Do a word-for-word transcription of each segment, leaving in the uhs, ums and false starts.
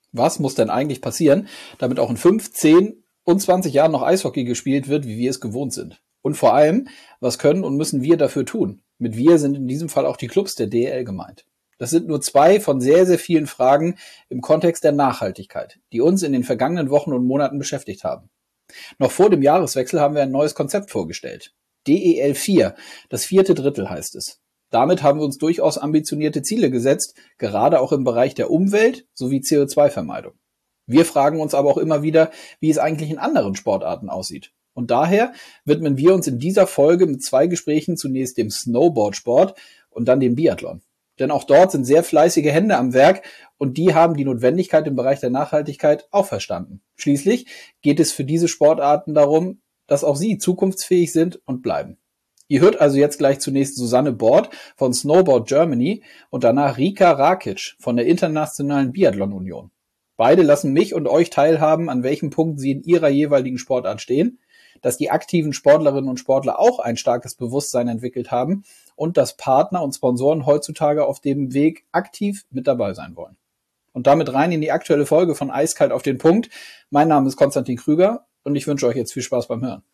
Was muss denn eigentlich passieren, damit auch in fünf, zehn und zwanzig Jahren noch Eishockey gespielt wird, wie wir es gewohnt sind? Und vor allem, was können und müssen wir dafür tun? Mit wir sind in diesem Fall auch die Clubs der D E L gemeint. Das sind nur zwei von sehr, sehr vielen Fragen im Kontext der Nachhaltigkeit, die uns in den vergangenen Wochen und Monaten beschäftigt haben. Noch vor dem Jahreswechsel haben wir ein neues Konzept vorgestellt. D E L vier, das vierte Drittel heißt es. Damit haben wir uns durchaus ambitionierte Ziele gesetzt, gerade auch im Bereich der Umwelt sowie C O zwei Vermeidung. Wir fragen uns aber auch immer wieder, wie es eigentlich in anderen Sportarten aussieht. Und daher widmen wir uns in dieser Folge mit zwei Gesprächen zunächst dem Snowboardsport und dann dem Biathlon. Denn auch dort sind sehr fleißige Hände am Werk und die haben die Notwendigkeit im Bereich der Nachhaltigkeit auch verstanden. Schließlich geht es für diese Sportarten darum, dass auch sie zukunftsfähig sind und bleiben. Ihr hört also jetzt gleich zunächst Susanne Bord von Snowboard Germany und danach Rika Rakic von der Internationalen Biathlon Union. Beide lassen mich und euch teilhaben, an welchem Punkt sie in ihrer jeweiligen Sportart stehen, dass die aktiven Sportlerinnen und Sportler auch ein starkes Bewusstsein entwickelt haben und dass Partner und Sponsoren heutzutage auf dem Weg aktiv mit dabei sein wollen. Und damit rein in die aktuelle Folge von Eiskalt auf den Punkt. Mein Name ist Konstantin Krüger und ich wünsche euch jetzt viel Spaß beim Hören.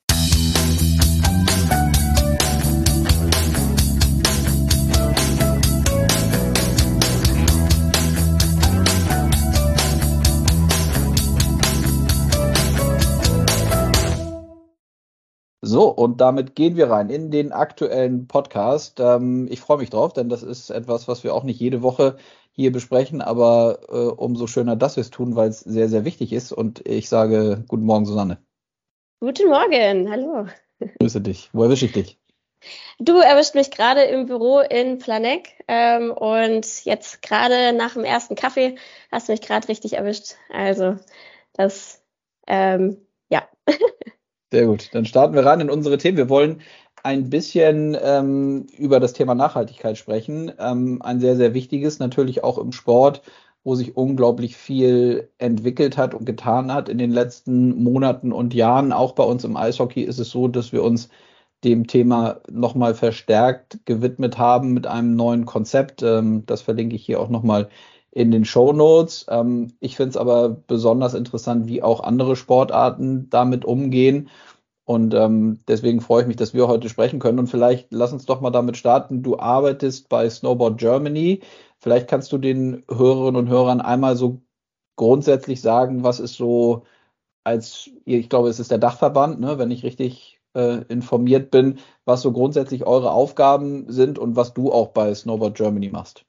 So, und damit gehen wir rein in den aktuellen Podcast. Ähm, ich freue mich drauf, denn das ist etwas, was wir auch nicht jede Woche hier besprechen, aber äh, umso schöner, dass wir es tun, weil es sehr, sehr wichtig ist. Und ich sage guten Morgen, Susanne. Guten Morgen, hallo. Grüße dich. Wo erwische ich dich? Du erwischt mich gerade im Büro in Planegg ähm, und jetzt gerade nach dem ersten Kaffee hast du mich gerade richtig erwischt. Also das, ähm, ja. Sehr gut, dann starten wir rein in unsere Themen. Wir wollen ein bisschen ähm, über das Thema Nachhaltigkeit sprechen. Ähm, ein sehr, sehr wichtiges, natürlich auch im Sport, wo sich unglaublich viel entwickelt hat und getan hat in den letzten Monaten und Jahren. Auch bei uns im Eishockey ist es so, dass wir uns dem Thema nochmal verstärkt gewidmet haben mit einem neuen Konzept. Ähm, das verlinke ich hier auch nochmal in den Shownotes. Ähm, ich finde es aber besonders interessant, wie auch andere Sportarten damit umgehen. Und ähm, deswegen freue ich mich, dass wir heute sprechen können. Und vielleicht lass uns doch mal damit starten. Du arbeitest bei Snowboard Germany. Vielleicht kannst du den Hörerinnen und Hörern einmal so grundsätzlich sagen, was ist so als, ich glaube, es ist der Dachverband, ne, wenn ich richtig äh, informiert bin, was so grundsätzlich eure Aufgaben sind und was du auch bei Snowboard Germany machst.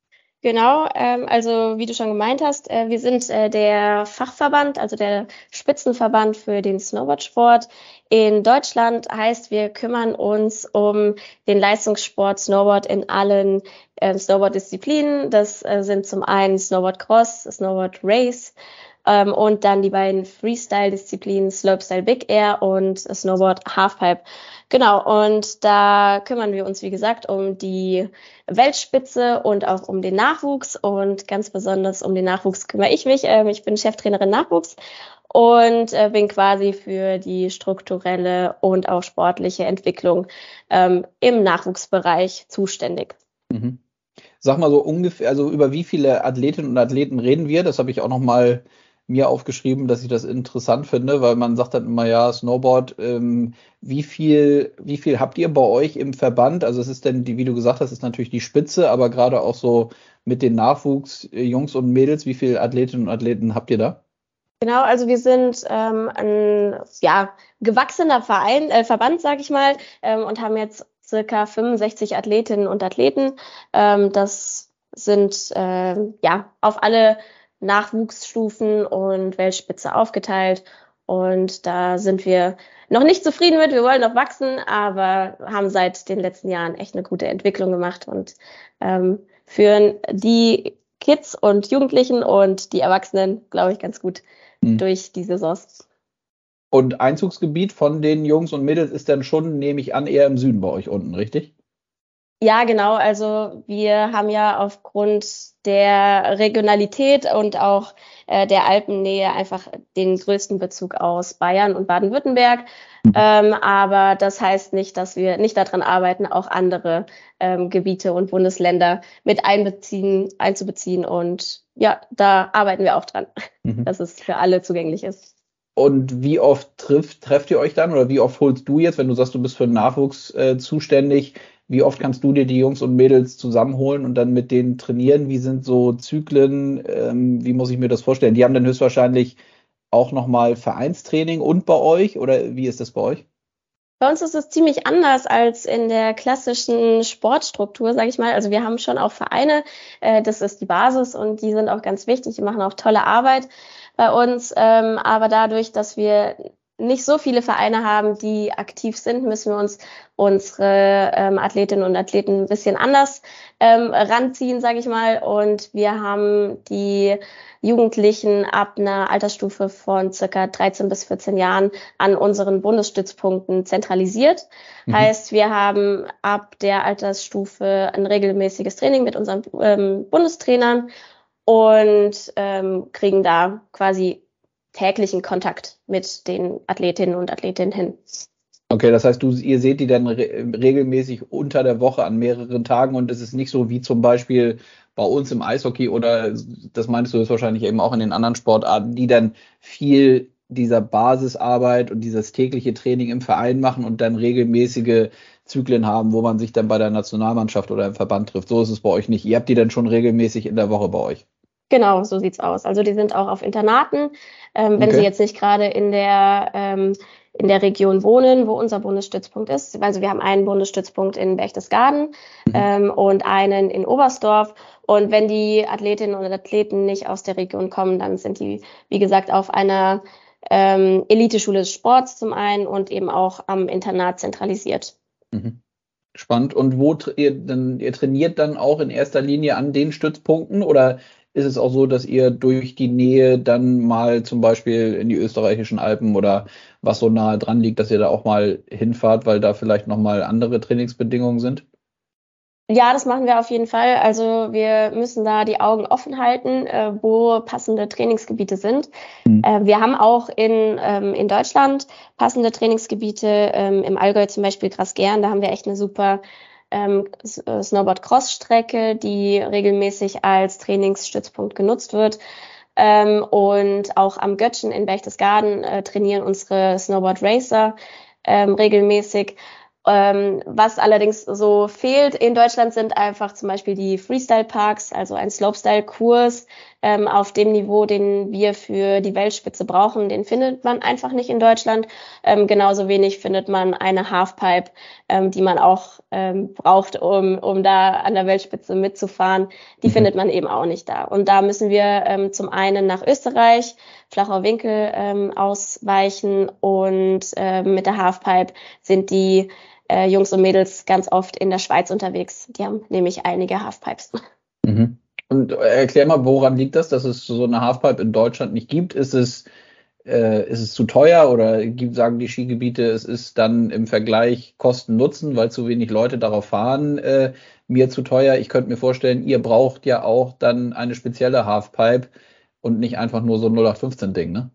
Genau, ähm, also wie du schon gemeint hast, äh, wir sind äh, der Fachverband, also der Spitzenverband für den Snowboardsport in Deutschland. Heißt, wir kümmern uns um den Leistungssport Snowboard in allen äh, Snowboard-Disziplinen. Das äh, sind zum einen Snowboard Cross, Snowboard Race ähm, und dann die beiden Freestyle-Disziplinen Slopestyle Big Air und Snowboard Halfpipe. Genau, und da kümmern wir uns, wie gesagt, um die Weltspitze und auch um den Nachwuchs. Und ganz besonders um den Nachwuchs kümmere ich mich. Ähm, ich bin Cheftrainerin Nachwuchs und äh, bin quasi für die strukturelle und auch sportliche Entwicklung ähm, im Nachwuchsbereich zuständig. Mhm. Sag mal so ungefähr, also über wie viele Athletinnen und Athleten reden wir? Das habe ich auch noch mal mir aufgeschrieben, dass ich das interessant finde, weil man sagt dann immer, ja, Snowboard, ähm, wie viel, wie viel habt ihr bei euch im Verband? Also es ist denn, die, wie du gesagt hast, ist natürlich die Spitze, aber gerade auch so mit den Nachwuchsjungs und Mädels, wie viele Athletinnen und Athleten habt ihr da? Genau, also wir sind ähm, ein ja, gewachsener Verein, äh, Verband, sag ich mal, ähm, und haben jetzt circa fünfundsechzig Athletinnen und Athleten. Ähm, das sind äh, ja auf alle Nachwuchsstufen und Weltspitze aufgeteilt. Und da sind wir noch nicht zufrieden mit. Wir wollen noch wachsen, aber haben seit den letzten Jahren echt eine gute Entwicklung gemacht und ähm, führen die Kids und Jugendlichen und die Erwachsenen, glaube ich, ganz gut hm. durch die Saisons. Und Einzugsgebiet von den Jungs und Mädels ist dann schon, nehme ich an, eher im Süden bei euch unten, richtig? Ja, genau. Also wir haben ja aufgrund der Regionalität und auch äh, der Alpennähe einfach den größten Bezug aus Bayern und Baden-Württemberg. Mhm. Ähm, aber das heißt nicht, dass wir nicht daran arbeiten, auch andere ähm, Gebiete und Bundesländer mit einbeziehen, einzubeziehen und ja, da arbeiten wir auch dran, Mhm. dass es für alle zugänglich ist. Und wie oft trifft, trefft ihr euch dann oder wie oft holst du jetzt, wenn du sagst, du bist für den Nachwuchs äh, zuständig, wie oft kannst du dir die Jungs und Mädels zusammenholen und dann mit denen trainieren? Wie sind so Zyklen? Ähm, wie muss ich mir das vorstellen? Die haben dann höchstwahrscheinlich auch nochmal Vereinstraining und bei euch oder wie ist das bei euch? Bei uns ist es ziemlich anders als in der klassischen Sportstruktur, sage ich mal. Also wir haben schon auch Vereine, äh, das ist die Basis und die sind auch ganz wichtig, die machen auch tolle Arbeit bei uns. Ähm, aber dadurch, dass wir nicht so viele Vereine haben, die aktiv sind, müssen wir uns unsere ähm, Athletinnen und Athleten ein bisschen anders ähm, ranziehen, sage ich mal. Und wir haben die Jugendlichen ab einer Altersstufe von circa dreizehn bis vierzehn Jahren an unseren Bundesstützpunkten zentralisiert. Mhm. Heißt, wir haben ab der Altersstufe ein regelmäßiges Training mit unseren ähm, Bundestrainern und ähm, kriegen da quasi täglichen Kontakt mit den Athletinnen und Athletinnen hin. Okay, das heißt, du, ihr seht die dann re regelmäßig unter der Woche an mehreren Tagen und es ist nicht so wie zum Beispiel bei uns im Eishockey oder das meinst du jetzt wahrscheinlich eben auch in den anderen Sportarten, die dann viel dieser Basisarbeit und dieses tägliche Training im Verein machen und dann regelmäßige Zyklen haben, wo man sich dann bei der Nationalmannschaft oder im Verband trifft. So ist es bei euch nicht. Ihr habt die dann schon regelmäßig in der Woche bei euch. Genau, so sieht's aus. Also die sind auch auf Internaten, ähm, wenn sie Okay. jetzt nicht gerade in der ähm, in der Region wohnen, wo unser Bundesstützpunkt ist. Also wir haben einen Bundesstützpunkt in Berchtesgaden Mhm. ähm, und einen in Oberstdorf. Und wenn die Athletinnen und Athleten nicht aus der Region kommen, dann sind die, wie gesagt, auf einer ähm, Eliteschule des Sports zum einen und eben auch am Internat zentralisiert. Mhm. Spannend. Und wo tra- ihr dann, ihr trainiert dann auch in erster Linie an den Stützpunkten oder ist es auch so, dass ihr durch die Nähe dann mal zum Beispiel in die österreichischen Alpen oder was so nahe dran liegt, dass ihr da auch mal hinfahrt, weil da vielleicht nochmal andere Trainingsbedingungen sind? Ja, das machen wir auf jeden Fall. Also wir müssen da die Augen offen halten, äh, wo passende Trainingsgebiete sind. Mhm. Äh, wir haben auch in, ähm, in Deutschland passende Trainingsgebiete, ähm, im Allgäu zum Beispiel Grasgern, da haben wir echt eine super ähm, S- äh, Snowboard-Cross-Strecke, die regelmäßig als Trainingsstützpunkt genutzt wird. Ähm, und auch am Göttchen in Berchtesgaden äh, trainieren unsere Snowboard-Racer ähm, regelmäßig. Ähm, was allerdings so fehlt in Deutschland sind einfach zum Beispiel die Freestyle-Parks, also ein Slopestyle-Kurs ähm, auf dem Niveau, den wir für die Weltspitze brauchen, den findet man einfach nicht in Deutschland. Ähm, genauso wenig findet man eine Halfpipe, ähm, die man auch ähm, braucht, um, um da an der Weltspitze mitzufahren. Die Mhm. findet man eben auch nicht da. Und da müssen wir ähm, zum einen nach Österreich, Flachau Winkel ähm, ausweichen und ähm, mit der Halfpipe sind die äh, Jungs und Mädels ganz oft in der Schweiz unterwegs. Die haben nämlich einige Halfpipes. Mhm. Und erklär mal, woran liegt das, dass es so eine Halfpipe in Deutschland nicht gibt? Ist es, äh, ist es zu teuer oder gibt, sagen die Skigebiete, es ist dann im Vergleich Kosten-Nutzen, weil zu wenig Leute darauf fahren, äh, mir zu teuer? Ich könnte mir vorstellen, ihr braucht ja auch dann eine spezielle Halfpipe und nicht einfach nur so ein null acht fünfzehn-Ding, ne?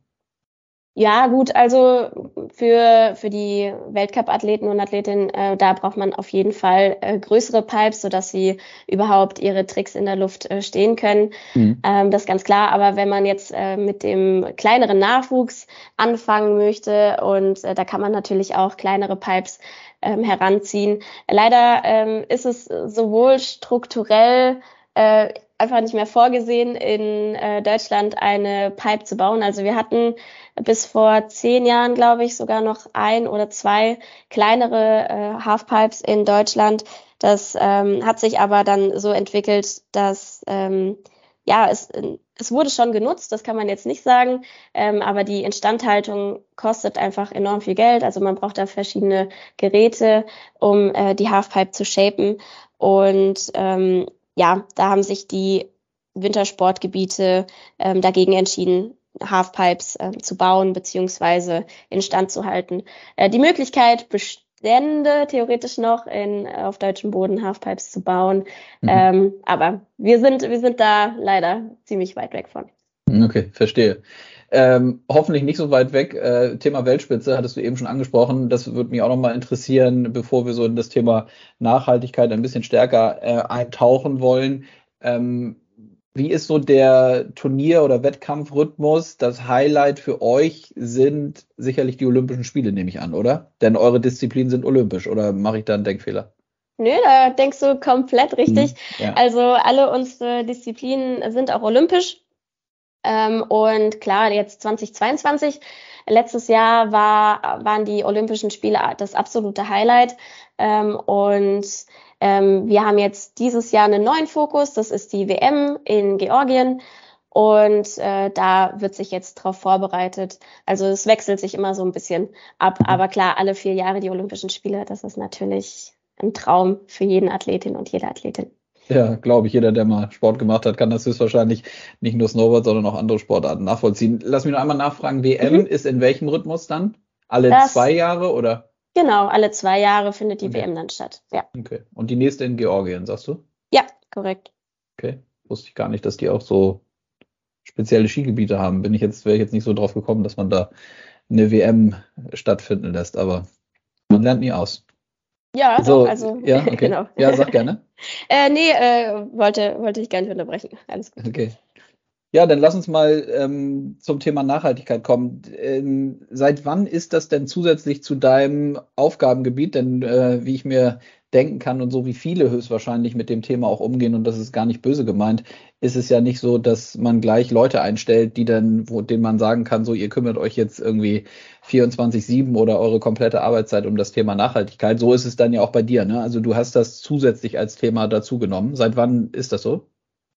Ja, gut, also für, für die Weltcup-Athleten und Athletinnen, äh, da braucht man auf jeden Fall äh, größere Pipes, sodass sie überhaupt ihre Tricks in der Luft äh, stehen können. Mhm. Ähm, das ist ganz klar. Aber wenn man jetzt äh, mit dem kleineren Nachwuchs anfangen möchte und äh, da kann man natürlich auch kleinere Pipes ähm, heranziehen. Leider ähm, ist es sowohl strukturell äh, einfach nicht mehr vorgesehen, in äh, Deutschland eine Pipe zu bauen. Also wir hatten bis vor zehn Jahren, glaube ich, sogar noch ein oder zwei kleinere äh, Halfpipes in Deutschland. Das ähm, hat sich aber dann so entwickelt, dass ähm, ja, es, es wurde schon genutzt, das kann man jetzt nicht sagen, ähm, aber die Instandhaltung kostet einfach enorm viel Geld. Also man braucht da verschiedene Geräte, um äh, die Halfpipe zu shapen. Und ähm, ja, da haben sich die Wintersportgebiete ähm, dagegen entschieden, Halfpipes äh, zu bauen beziehungsweise instand zu halten. Äh, die Möglichkeit bestände theoretisch noch in auf deutschem Boden Halfpipes zu bauen, Mhm. ähm, aber wir sind wir sind da leider ziemlich weit weg von. Okay, verstehe. Ähm, hoffentlich nicht so weit weg. Äh, Thema Weltspitze hattest du eben schon angesprochen. Das würde mich auch nochmal interessieren, bevor wir so in das Thema Nachhaltigkeit ein bisschen stärker äh, eintauchen wollen. Ähm, Wie ist so der Turnier- oder Wettkampfrhythmus? Das Highlight für euch sind sicherlich die Olympischen Spiele, nehme ich an, oder? Denn eure Disziplinen sind olympisch, oder mache ich da einen Denkfehler? Nö, da denkst du komplett richtig. Mhm. Ja. Also alle unsere Disziplinen sind auch olympisch. Ähm, und klar, jetzt zweitausendzweiundzwanzig, letztes Jahr war, waren die Olympischen Spiele das absolute Highlight. Ähm, und ähm, wir haben jetzt dieses Jahr einen neuen Fokus, das ist die W M in Georgien. Und äh, da wird sich jetzt drauf vorbereitet. Also es wechselt sich immer so ein bisschen ab. Aber klar, alle vier Jahre die Olympischen Spiele, das ist natürlich ein Traum für jeden Athletin und jede Athletin. Ja, glaube ich, jeder, der mal Sport gemacht hat, kann das höchstwahrscheinlich nicht nur Snowboard, sondern auch andere Sportarten nachvollziehen. Lass mich noch einmal nachfragen, W M Mhm. ist in welchem Rhythmus dann? Alle Das, zwei Jahre oder? genau, alle zwei Jahre findet die Okay. W M dann statt. Ja, Okay. Und die nächste in Georgien, sagst du? ja, korrekt. Okay. Wusste ich gar nicht, dass die auch so spezielle Skigebiete haben. Bin ich jetzt, wäre ich jetzt nicht so drauf gekommen, dass man da eine W M stattfinden lässt, aber man lernt nie aus. Ja, doch, So, also ja, okay. genau. Ja, sag gerne. Äh, nee, äh, wollte, wollte ich gar nicht unterbrechen. Alles gut. Okay. Ja, dann lass uns mal ähm, zum Thema Nachhaltigkeit kommen. Ähm, seit wann ist das denn zusätzlich zu deinem Aufgabengebiet? Denn äh, wie ich mir denken kann und so wie viele höchstwahrscheinlich mit dem Thema auch umgehen, und das ist gar nicht böse gemeint, ist es ja nicht so, dass man gleich Leute einstellt, die dann, wo, denen man sagen kann, so ihr kümmert euch jetzt irgendwie vierundzwanzig sieben oder eure komplette Arbeitszeit um das Thema Nachhaltigkeit. So ist es dann ja auch bei dir, ne? Also du hast das zusätzlich als Thema dazu genommen. Seit wann ist das so?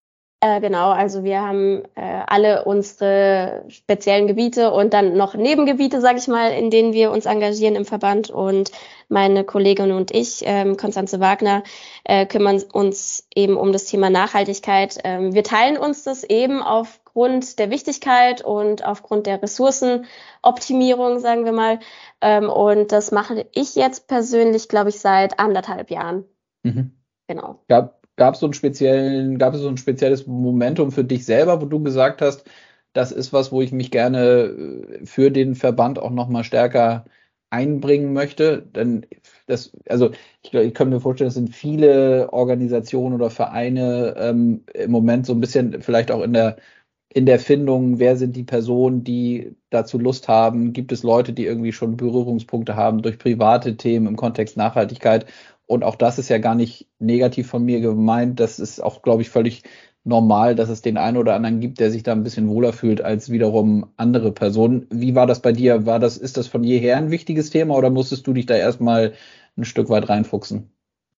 Äh, genau, also wir haben äh, alle unsere speziellen Gebiete und dann noch Nebengebiete, sage ich mal, in denen wir uns engagieren im Verband. Und meine Kollegin und ich, ähm, Konstanze Wagner, äh, kümmern uns eben um das Thema Nachhaltigkeit. Ähm, wir teilen uns das eben aufgrund der Wichtigkeit und aufgrund der Ressourcenoptimierung, sagen wir mal. Ähm, und das mache ich jetzt persönlich, glaube ich, seit anderthalb Jahren. Mhm. Genau. Gab, gab so einen speziellen, gab es so ein spezielles Momentum für dich selber, wo du gesagt hast, das ist was, wo ich mich gerne äh, für den Verband auch noch mal stärker einbringen möchte? Denn das, also ich, glaub, ich kann mir vorstellen, es sind viele Organisationen oder Vereine ähm, im Moment so ein bisschen vielleicht auch in der in der Findung, wer sind die Personen, die dazu Lust haben? Gibt es Leute, die irgendwie schon Berührungspunkte haben durch private Themen im Kontext Nachhaltigkeit? Und auch das ist ja gar nicht negativ von mir gemeint. Das ist auch, glaube ich, völlig normal, dass es den einen oder anderen gibt, der sich da ein bisschen wohler fühlt als wiederum andere Personen. Wie war das bei dir? War das, ist das von jeher ein wichtiges Thema oder musstest du dich da erstmal ein Stück weit reinfuchsen?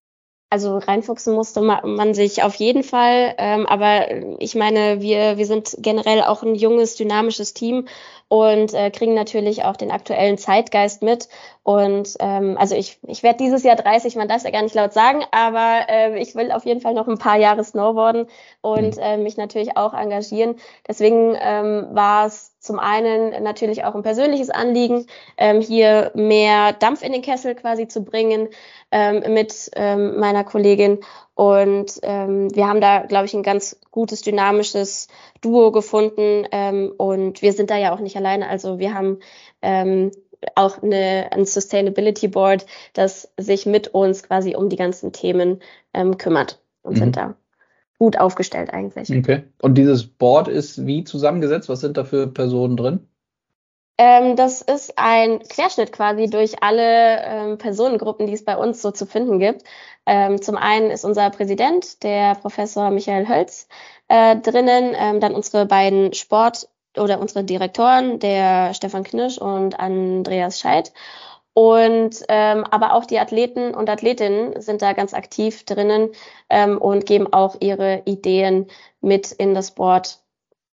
Also reinfuchsen musste ma- man sich auf jeden Fall, ähm, aber ich meine, wir, wir sind generell auch ein junges, dynamisches Team und äh, kriegen natürlich auch den aktuellen Zeitgeist mit. Und ähm, also ich, ich werde dieses Jahr dreißig, man darf es ja gar nicht laut sagen, aber äh, ich will auf jeden Fall noch ein paar Jahre snowboarden und Hm. äh, mich natürlich auch engagieren. Deswegen ähm, war es zum einen natürlich auch ein persönliches Anliegen, ähm, hier mehr Dampf in den Kessel quasi zu bringen ähm, mit ähm, meiner Kollegin. Und ähm, wir haben da, glaube ich, ein ganz gutes, dynamisches Duo gefunden. Ähm, und wir sind da ja auch nicht alleine. Also wir haben ähm, auch eine, ein Sustainability Board, das sich mit uns quasi um die ganzen Themen ähm, kümmert und sind Mhm. da gut aufgestellt eigentlich. Okay. Und dieses Board ist wie zusammengesetzt? Was sind da für Personen drin? Ähm, das ist ein Querschnitt quasi durch alle ähm, Personengruppen, die es bei uns so zu finden gibt. Ähm, zum einen ist unser Präsident, der Professor Michael Hölz, äh, drinnen, ähm, dann unsere beiden Sport- oder unsere Direktoren, der Stefan Knirsch und Andreas Scheidt. Und ähm, aber auch die Athleten und Athletinnen sind da ganz aktiv drinnen ähm, und geben auch ihre Ideen mit in das Board.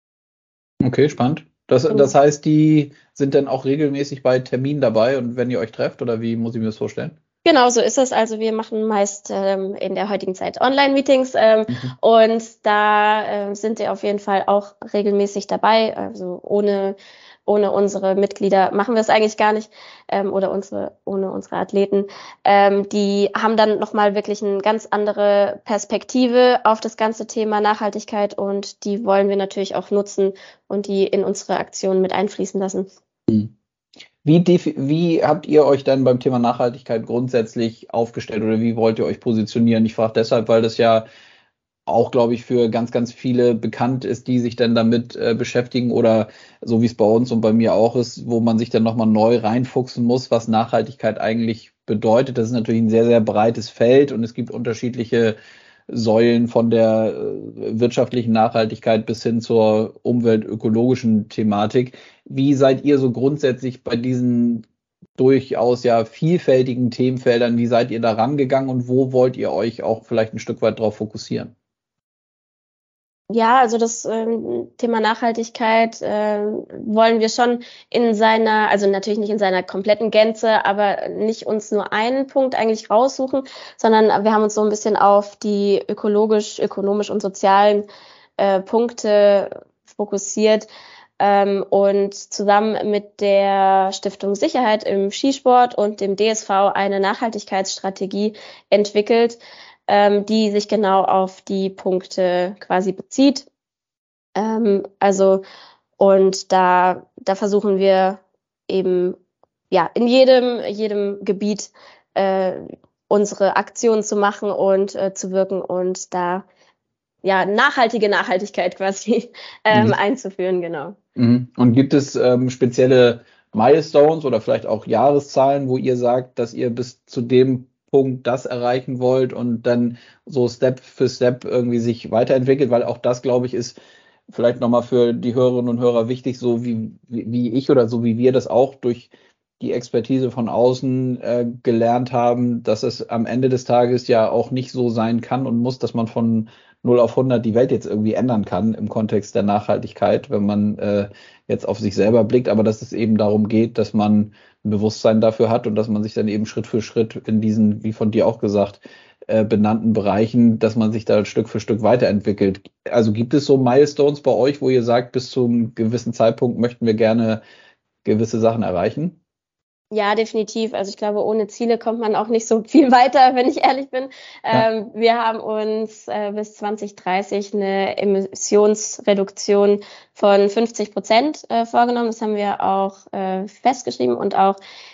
Okay, spannend. Das, das Genau. heißt, die sind dann auch regelmäßig bei Terminen dabei und wenn ihr euch trefft, oder wie muss ich mir das vorstellen? Genau, so ist es. Also wir machen meist ähm, in der heutigen Zeit Online-Meetings ähm, Mhm. und da äh, sind wir auf jeden Fall auch regelmäßig dabei. Also ohne, ohne unsere Mitglieder machen wir es eigentlich gar nicht ähm, oder unsere, ohne unsere Athleten. Ähm, die haben dann nochmal wirklich eine ganz andere Perspektive auf das ganze Thema Nachhaltigkeit und die wollen wir natürlich auch nutzen und die in unsere Aktionen mit einfließen lassen. Wie, defi- wie habt ihr euch dann beim Thema Nachhaltigkeit grundsätzlich aufgestellt oder wie wollt ihr euch positionieren? Ich frage deshalb, weil das ja auch, glaube ich, für ganz, ganz viele bekannt ist, die sich dann damit äh, beschäftigen oder so wie es bei uns und bei mir auch ist, wo man sich dann nochmal neu reinfuchsen muss, was Nachhaltigkeit eigentlich bedeutet. Das ist natürlich ein sehr, sehr breites Feld und es gibt unterschiedliche Säulen von der äh, wirtschaftlichen Nachhaltigkeit bis hin zur umweltökologischen Thematik. Wie seid ihr so grundsätzlich bei diesen durchaus ja vielfältigen Themenfeldern, wie seid ihr da rangegangen und wo wollt ihr euch auch vielleicht ein Stück weit drauf fokussieren? Ja, also das ähm, Thema Nachhaltigkeit äh, wollen wir schon in seiner, also natürlich nicht in seiner kompletten Gänze, aber nicht uns nur einen Punkt eigentlich raussuchen, sondern wir haben uns so ein bisschen auf die ökologisch, ökonomisch und sozialen äh, Punkte fokussiert ähm, und zusammen mit der Stiftung Sicherheit im Skisport und dem D S V eine Nachhaltigkeitsstrategie entwickelt, ähm, die sich genau auf die Punkte quasi bezieht. Ähm, also, und da, da versuchen wir eben, ja, in jedem, jedem Gebiet äh, unsere Aktionen zu machen und äh, zu wirken und da, ja, nachhaltige Nachhaltigkeit quasi ähm, Mhm. einzuführen, genau. Mhm. Und gibt es ähm, spezielle Milestones oder vielleicht auch Jahreszahlen, wo ihr sagt, dass ihr bis zu dem Punkt das erreichen wollt und dann so Step für Step irgendwie sich weiterentwickelt? Weil auch das, glaube ich, ist vielleicht nochmal für die Hörerinnen und Hörer wichtig, so wie, wie, wie ich oder so wie wir das auch durch die Expertise von außen äh, gelernt haben, dass es am Ende des Tages ja auch nicht so sein kann und muss, dass man von null auf hundert die Welt jetzt irgendwie ändern kann im Kontext der Nachhaltigkeit, wenn man äh, jetzt auf sich selber blickt, aber dass es eben darum geht, dass man ein Bewusstsein dafür hat und dass man sich dann eben Schritt für Schritt in diesen, wie von dir auch gesagt, äh, benannten Bereichen, dass man sich da Stück für Stück weiterentwickelt. Also gibt es so Milestones bei euch, wo ihr sagt, bis zu einem gewissen Zeitpunkt möchten wir gerne gewisse Sachen erreichen? Ja, definitiv. Also ich glaube, ohne Ziele kommt man auch nicht so viel weiter, wenn ich ehrlich bin. Ja. Ähm, wir haben uns äh, bis zwanzig dreißig eine Emissionsreduktion von fünfzig Prozent äh, vorgenommen. Das haben wir auch äh, festgeschrieben und auch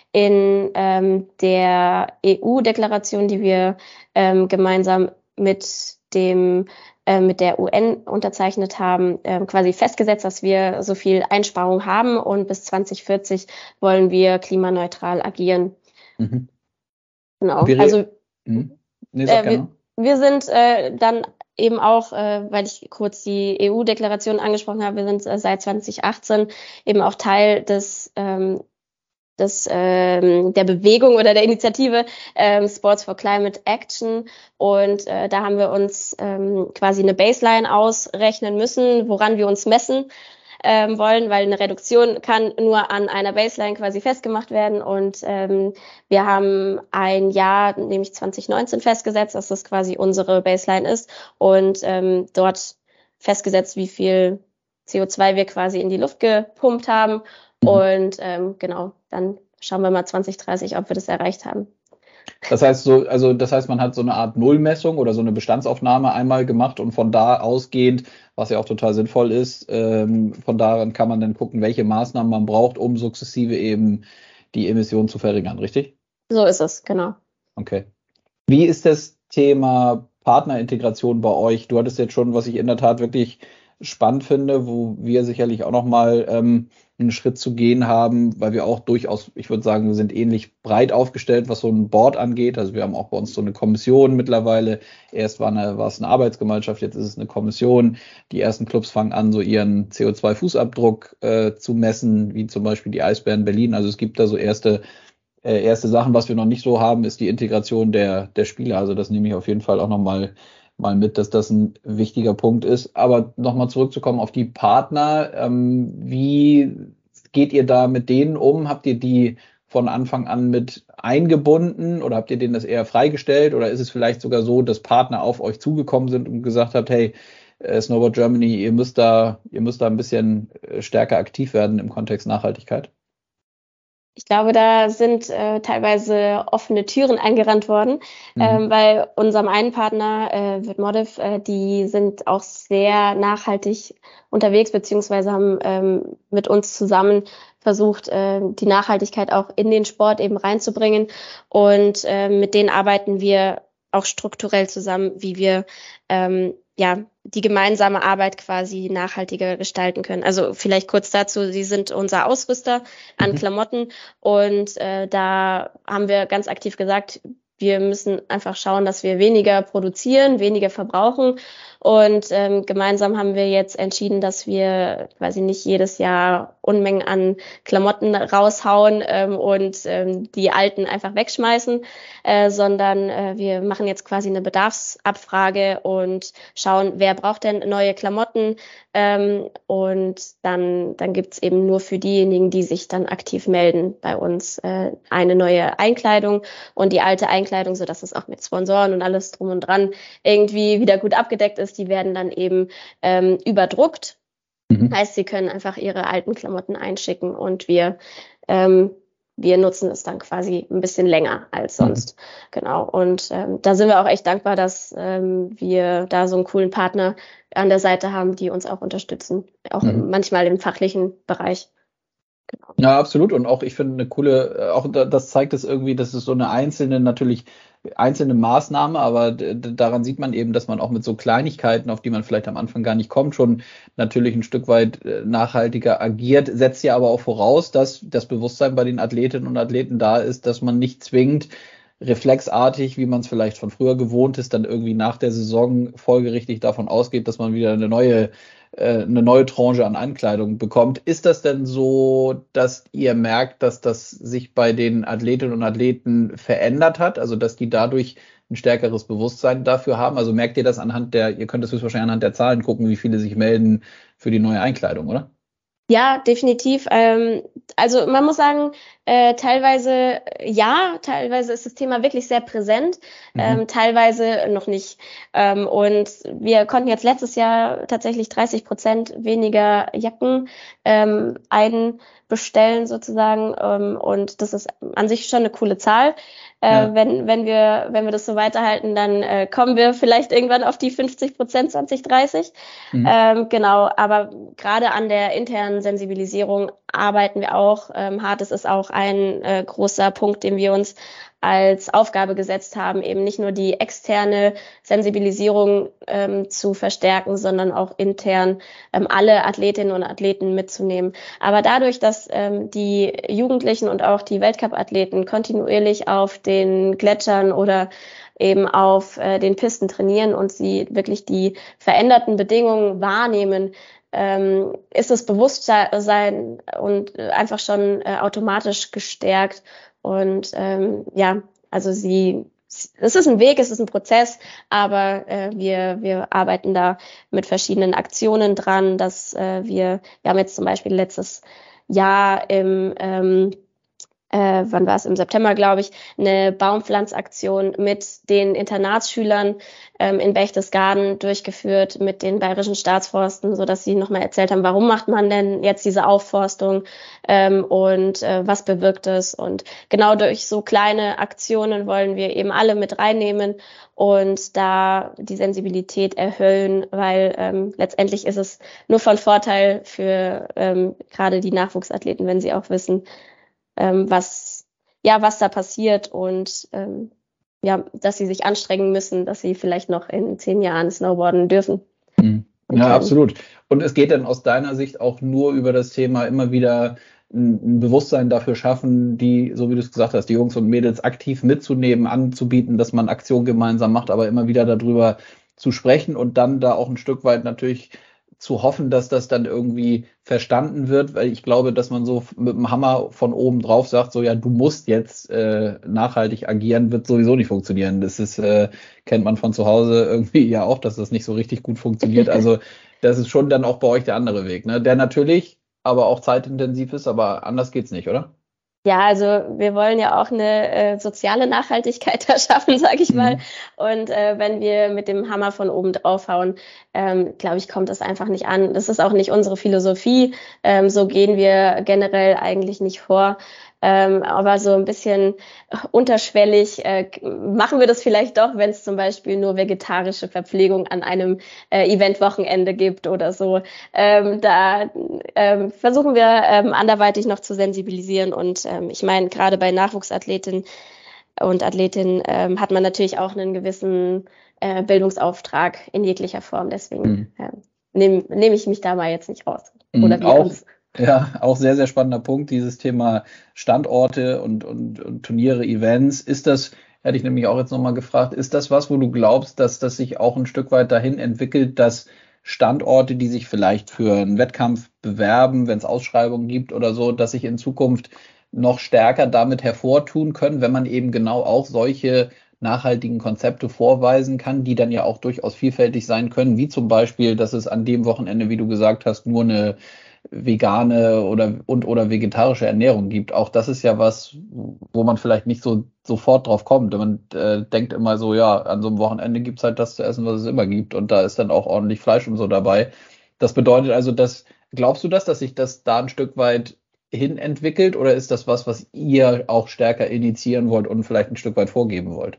in ähm, der E U-Deklaration, die wir ähm, gemeinsam mit dem äh, mit der U N unterzeichnet haben, äh, quasi festgesetzt, dass wir so viel Einsparung haben und bis zwanzig vierzig wollen wir klimaneutral agieren. Mhm. Genau. Wir, Also mhm. Nee, sag äh, wir, gerne. wir sind äh, dann eben auch, äh, weil ich kurz die E U-Deklaration angesprochen habe, wir sind äh, seit zwanzig achtzehn eben auch Teil des ähm, des, ähm, der Bewegung oder der Initiative ähm, Sports for Climate Action. Und äh, da haben wir uns ähm, quasi eine Baseline ausrechnen müssen, woran wir uns messen ähm, wollen, weil eine Reduktion kann nur an einer Baseline quasi festgemacht werden. Und ähm, wir haben ein Jahr, nämlich zwanzig neunzehn, festgesetzt, dass das quasi unsere Baseline ist und ähm, dort festgesetzt, wie viel C O zwei wir quasi in die Luft gepumpt haben. Mhm. Und ähm, genau, dann schauen wir mal zwanzig dreißig, ob wir das erreicht haben. Das heißt so, also das heißt, man hat so eine Art Nullmessung oder so eine Bestandsaufnahme einmal gemacht und von da ausgehend, was ja auch total sinnvoll ist, ähm, von daran kann man dann gucken, welche Maßnahmen man braucht, um sukzessive eben die Emissionen zu verringern, richtig? So ist es, genau. Okay. Wie ist das Thema Partnerintegration bei euch? Du hattest jetzt schon, was ich in der Tat wirklich spannend finde, wo wir sicherlich auch nochmal ähm, einen Schritt zu gehen haben, weil wir auch durchaus, ich würde sagen, wir sind ähnlich breit aufgestellt, was so ein Board angeht. Also wir haben auch bei uns so eine Kommission mittlerweile. Erst war, eine, war es eine Arbeitsgemeinschaft, jetzt ist es eine Kommission. Die ersten Clubs fangen an, so ihren C O zwei Fußabdruck äh, zu messen, wie zum Beispiel die Eisbären Berlin. Also es gibt da so erste Äh, erste Sachen, was wir noch nicht so haben, ist die Integration der, der Spieler. Also das nehme ich auf jeden Fall auch nochmal mal mit, dass das ein wichtiger Punkt ist. Aber nochmal zurückzukommen auf die Partner. Ähm, wie geht ihr da mit denen um? Habt ihr die von Anfang an mit eingebunden oder habt ihr denen das eher freigestellt? Oder ist es vielleicht sogar so, dass Partner auf euch zugekommen sind und gesagt habt, hey, äh, Snowboard Germany, ihr müsst da, ihr müsst da ein bisschen äh, stärker aktiv werden im Kontext Nachhaltigkeit? Ich glaube, da sind äh, teilweise offene Türen eingerannt worden, Mhm. ähm, weil unserem einen Partner, äh, Vitmodiv, äh, die sind auch sehr nachhaltig unterwegs, beziehungsweise haben ähm, mit uns zusammen versucht, äh, die Nachhaltigkeit auch in den Sport eben reinzubringen. Und äh, mit denen arbeiten wir auch strukturell zusammen, wie wir ähm, ja, die gemeinsame Arbeit quasi nachhaltiger gestalten können. Also vielleicht kurz dazu, sie sind unser Ausrüster an Mhm. Klamotten und äh, da haben wir ganz aktiv gesagt, wir müssen einfach schauen, dass wir weniger produzieren, weniger verbrauchen. Und ähm, gemeinsam haben wir jetzt entschieden, dass wir quasi nicht jedes Jahr Unmengen an Klamotten raushauen ähm, und ähm, die alten einfach wegschmeißen, äh, sondern äh, wir machen jetzt quasi eine Bedarfsabfrage und schauen, wer braucht denn neue Klamotten. Ähm, und dann, dann gibt's eben nur für diejenigen, die sich dann aktiv melden, bei uns äh, eine neue Einkleidung und die alte Einkleidung, so dass es auch mit Sponsoren und alles drum und dran irgendwie wieder gut abgedeckt ist, die werden dann eben ähm, überdruckt. Mhm. Heißt, sie können einfach ihre alten Klamotten einschicken und wir ähm, wir nutzen es dann quasi ein bisschen länger als sonst. Mhm. Genau. Und ähm, da sind wir auch echt dankbar, dass ähm, wir da so einen coolen Partner an der Seite haben, die uns auch unterstützen, auch Mhm. manchmal im fachlichen Bereich. Genau. Ja, absolut. Und auch ich finde eine coole, äh, auch da, das zeigt es irgendwie, das ist so eine einzelne, natürlich einzelne Maßnahme, aber d- d- daran sieht man eben, dass man auch mit so Kleinigkeiten, auf die man vielleicht am Anfang gar nicht kommt, schon natürlich ein Stück weit äh, nachhaltiger agiert, setzt ja aber auch voraus, dass das Bewusstsein bei den Athletinnen und Athleten da ist, dass man nicht zwingend reflexartig, wie man es vielleicht von früher gewohnt ist, dann irgendwie nach der Saison folgerichtig davon ausgeht, dass man wieder eine neue äh, eine neue Tranche an Ankleidung bekommt. Ist das denn so, dass ihr merkt, dass das sich bei den Athletinnen und Athleten verändert hat? Also, dass die dadurch ein stärkeres Bewusstsein dafür haben? Also merkt ihr das anhand der, ihr könnt das höchstwahrscheinlich anhand der Zahlen gucken, wie viele sich melden für die neue Einkleidung, oder? Ja, definitiv. Ähm, also man muss sagen, äh, teilweise äh, ja, teilweise ist das Thema wirklich sehr präsent, Mhm. ähm, teilweise noch nicht. Ähm, und wir konnten jetzt letztes Jahr tatsächlich dreißig Prozent weniger Jacken ähm, einbestellen sozusagen. Ähm, und das ist an sich schon eine coole Zahl. Äh, Ja. wenn, wenn wir, wenn wir das so weiterhalten, dann äh, kommen wir vielleicht irgendwann auf die fünfzig Prozent zwanzig dreißig. Mhm. Ähm, genau, aber gerade an der internen Sensibilisierung arbeiten wir auch ähm, hart. Es ist auch ein äh, großer Punkt, den wir uns als Aufgabe gesetzt haben, eben nicht nur die externe Sensibilisierung ähm, zu verstärken, sondern auch intern ähm, alle Athletinnen und Athleten mitzunehmen. Aber dadurch, dass ähm, die Jugendlichen und auch die Weltcup-Athleten kontinuierlich auf den Gletschern oder eben auf äh, den Pisten trainieren und sie wirklich die veränderten Bedingungen wahrnehmen, ähm, ist das Bewusstsein und äh, einfach schon äh, automatisch gestärkt. Und ähm, ja, also sie, es ist ein Weg, es ist ein Prozess, aber äh, wir, wir arbeiten da mit verschiedenen Aktionen dran, dass äh, wir, wir haben jetzt zum Beispiel letztes Jahr im ähm, äh, wann war es, im September, glaube ich, eine Baumpflanzaktion mit den Internatsschülern ähm, in Berchtesgaden durchgeführt, mit den Bayerischen Staatsforsten, so dass sie nochmal erzählt haben, warum macht man denn jetzt diese Aufforstung ähm, und äh, was bewirkt es. Und genau durch so kleine Aktionen wollen wir eben alle mit reinnehmen und da die Sensibilität erhöhen, weil ähm, letztendlich ist es nur von Vorteil für ähm, gerade die Nachwuchsathleten, wenn sie auch wissen, ähm, was, ja, was da passiert und ähm, ja, dass sie sich anstrengen müssen, dass sie vielleicht noch in zehn Jahren snowboarden dürfen Mhm. und Ja, können. absolut. Und es geht dann aus deiner Sicht auch nur über das Thema immer wieder ein, ein Bewusstsein dafür schaffen, die, so wie du es gesagt hast, die Jungs und Mädels aktiv mitzunehmen, anzubieten, dass man Aktionen gemeinsam macht, aber immer wieder darüber zu sprechen und dann da auch ein Stück weit natürlich zu hoffen, dass das dann irgendwie verstanden wird, weil ich glaube, dass man so mit dem Hammer von oben drauf sagt, so ja, du musst jetzt äh, nachhaltig agieren, wird sowieso nicht funktionieren. Das ist, äh, kennt man von zu Hause irgendwie ja auch, dass das nicht so richtig gut funktioniert. Also das ist schon dann auch bei euch der andere Weg, ne? Der natürlich aber auch zeitintensiv ist, aber anders geht's nicht, oder? Ja, also wir wollen ja auch eine äh, soziale Nachhaltigkeit erschaffen, sage ich mal. Mhm. Und äh, wenn wir mit dem Hammer von oben draufhauen, ähm, glaube ich, kommt das einfach nicht an. Das ist auch nicht unsere Philosophie. Ähm, so gehen wir generell eigentlich nicht vor. Ähm, aber so ein bisschen unterschwellig äh, machen wir das vielleicht doch, wenn es zum Beispiel nur vegetarische Verpflegung an einem äh, Eventwochenende gibt oder so. Ähm, da ähm, versuchen wir ähm, anderweitig noch zu sensibilisieren und ähm, ich meine, gerade bei Nachwuchsathletinnen und Athletin ähm, hat man natürlich auch einen gewissen äh, Bildungsauftrag in jeglicher Form. Deswegen mhm. äh, nehme nehm ich mich da mal jetzt nicht raus. Oder wir auch, uns. Ja, auch sehr, sehr spannender Punkt, dieses Thema Standorte und, und, und Turniere, Events. Ist das, hätte ich nämlich auch jetzt nochmal gefragt, ist das was, wo du glaubst, dass das sich auch ein Stück weit dahin entwickelt, dass Standorte, die sich vielleicht für einen Wettkampf bewerben, wenn es Ausschreibungen gibt oder so, dass sich in Zukunft noch stärker damit hervortun können, wenn man eben genau auch solche nachhaltigen Konzepte vorweisen kann, die dann ja auch durchaus vielfältig sein können, wie zum Beispiel, dass es an dem Wochenende, wie du gesagt hast, nur eine vegane oder und oder vegetarische Ernährung gibt. Auch das ist ja was, wo man vielleicht nicht so sofort drauf kommt. Man äh, denkt immer so, ja, an so einem Wochenende gibt's halt das zu essen, was es immer gibt, und da ist dann auch ordentlich Fleisch und so dabei. Das bedeutet also, dass, glaubst du das, dass sich das da ein Stück weit hin entwickelt, oder ist das was, was ihr auch stärker initiieren wollt und vielleicht ein Stück weit vorgeben wollt?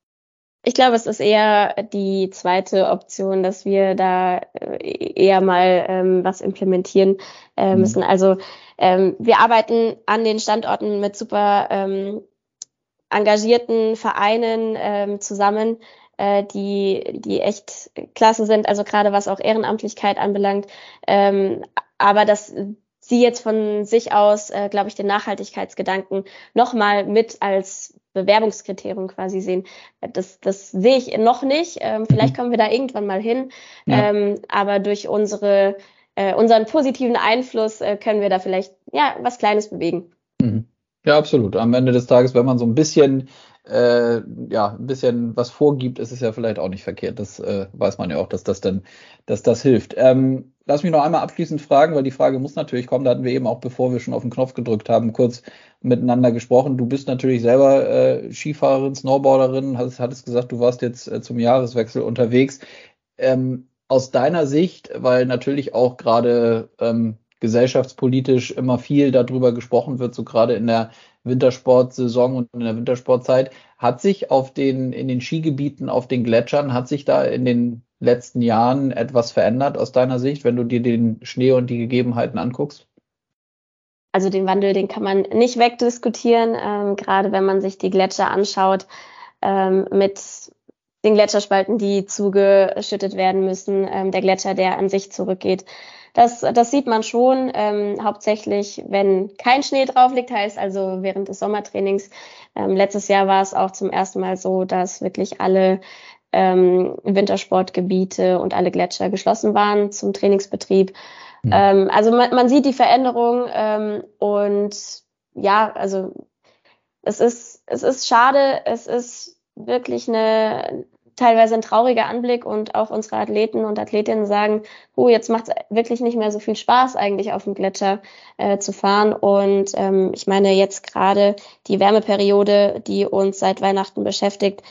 Ich glaube, es ist eher die zweite Option, dass wir da eher mal ähm, was implementieren äh, müssen. Mhm. Also ähm, wir arbeiten an den Standorten mit super ähm, engagierten Vereinen ähm, zusammen, äh, die die echt klasse sind. Also gerade was auch Ehrenamtlichkeit anbelangt. Ähm, aber dass sie jetzt von sich aus, äh, glaube ich, den Nachhaltigkeitsgedanken nochmal mit als Bewerbungskriterium quasi sehen. Das, das sehe ich noch nicht. Ähm, vielleicht kommen wir da irgendwann mal hin. Ja. Ähm, aber durch unsere, äh, unseren positiven Einfluss äh, können wir da vielleicht ja was Kleines bewegen. Mhm. Ja, absolut. Am Ende des Tages, wenn man so ein bisschen, äh, ja, ein bisschen was vorgibt, ist es ja vielleicht auch nicht verkehrt. Das äh, weiß man ja auch, dass das dann, dass das hilft. Ähm, lass mich noch einmal abschließend fragen, weil die Frage muss natürlich kommen. Da hatten wir eben auch, bevor wir schon auf den Knopf gedrückt haben, kurz miteinander gesprochen. Du bist natürlich selber äh, Skifahrerin, Snowboarderin, hattest, hattest gesagt, du warst jetzt äh, zum Jahreswechsel unterwegs. Ähm, aus deiner Sicht, weil natürlich auch gerade ähm, gesellschaftspolitisch immer viel darüber gesprochen wird, so gerade in der Wintersportsaison und in der Wintersportzeit, hat sich auf den, in den Skigebieten, auf den Gletschern, hat sich da in den letzten Jahren etwas verändert aus deiner Sicht, wenn du dir den Schnee und die Gegebenheiten anguckst? Also den Wandel, den kann man nicht wegdiskutieren, ähm, gerade wenn man sich die Gletscher anschaut, ähm, mit den Gletscherspalten, die zugeschüttet werden müssen, ähm, der Gletscher, der an sich zurückgeht. Das, das sieht man schon, ähm, hauptsächlich, wenn kein Schnee drauf liegt, heißt also während des Sommertrainings. Ähm, letztes Jahr war es auch zum ersten Mal so, dass wirklich alle ähm, Wintersportgebiete und alle Gletscher geschlossen waren zum Trainingsbetrieb. Mhm. Ähm, also man, man sieht die Veränderung ähm, und ja, also es ist, es ist schade, es ist wirklich eine teilweise ein trauriger Anblick, und auch unsere Athleten und Athletinnen sagen, oh, jetzt macht es wirklich nicht mehr so viel Spaß eigentlich auf dem Gletscher äh, zu fahren. Und ähm, ich meine jetzt gerade die Wärmeperiode, die uns seit Weihnachten beschäftigt,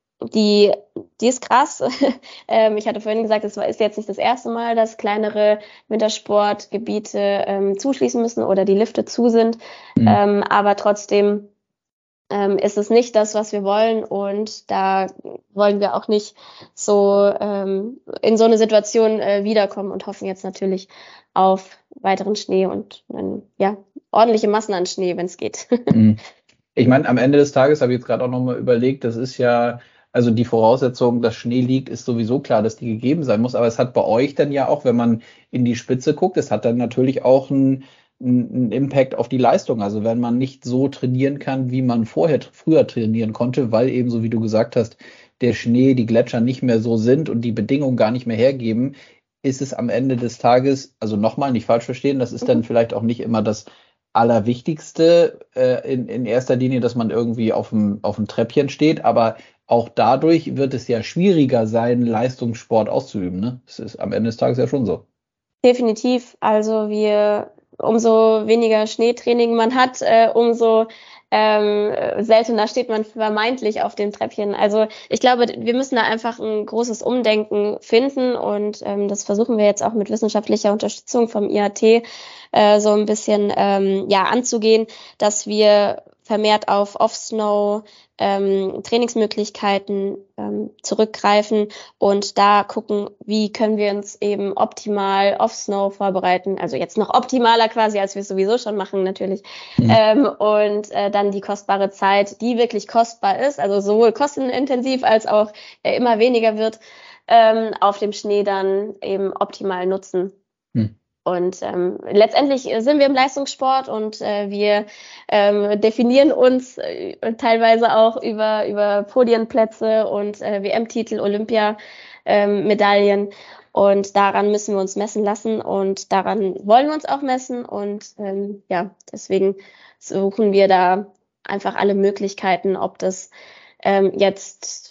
die, die ist krass. ähm, ich hatte vorhin gesagt, es ist jetzt nicht das erste Mal, dass kleinere Wintersportgebiete ähm, zuschließen müssen oder die Lifte zu sind. Mhm. Ähm, aber trotzdem Ähm, ist es nicht das, was wir wollen, und da wollen wir auch nicht so ähm, in so eine Situation äh, wiederkommen und hoffen jetzt natürlich auf weiteren Schnee und ähm, ja, ordentliche Massen an Schnee, wenn es geht. Ich meine, am Ende des Tages habe ich jetzt gerade auch nochmal überlegt, das ist ja, also die Voraussetzung, dass Schnee liegt, ist sowieso klar, dass die gegeben sein muss, aber es hat bei euch dann ja auch, wenn man in die Spitze guckt, es hat dann natürlich auch ein einen Impact auf die Leistung. Also wenn man nicht so trainieren kann, wie man vorher früher trainieren konnte, weil eben, so wie du gesagt hast, der Schnee, die Gletscher nicht mehr so sind und die Bedingungen gar nicht mehr hergeben, ist es am Ende des Tages, also nochmal, nicht falsch verstehen, das ist mhm. dann vielleicht auch nicht immer das Allerwichtigste äh, in, in erster Linie, dass man irgendwie auf dem, auf dem Treppchen steht, aber auch dadurch wird es ja schwieriger sein, Leistungssport auszuüben. Ne? Das ist am Ende des Tages ja schon so. Definitiv. Also wir umso weniger Schneetraining man hat, äh, umso ähm, seltener steht man vermeintlich auf dem Treppchen. Also ich glaube, wir müssen da einfach ein großes Umdenken finden, und ähm, das versuchen wir jetzt auch mit wissenschaftlicher Unterstützung vom I A T äh, so ein bisschen ähm, ja anzugehen, dass wir vermehrt auf Off-Snow ähm, Trainingsmöglichkeiten ähm, zurückgreifen und da gucken, wie können wir uns eben optimal Off-Snow vorbereiten. Also jetzt noch optimaler quasi, als wir es sowieso schon machen natürlich. Mhm. Ähm, und äh, dann die kostbare Zeit, die wirklich kostbar ist, also sowohl kostenintensiv als auch äh, immer weniger wird, ähm, auf dem Schnee dann eben optimal nutzen. Mhm. Und ähm, letztendlich sind wir im Leistungssport und äh, wir ähm, definieren uns äh, teilweise auch über, über Podienplätze und äh, W M-Titel, Olympia-Medaillen. Ähm, und daran müssen wir uns messen lassen und daran wollen wir uns auch messen. Und ähm, ja, deswegen suchen wir da einfach alle Möglichkeiten, ob das ähm, jetzt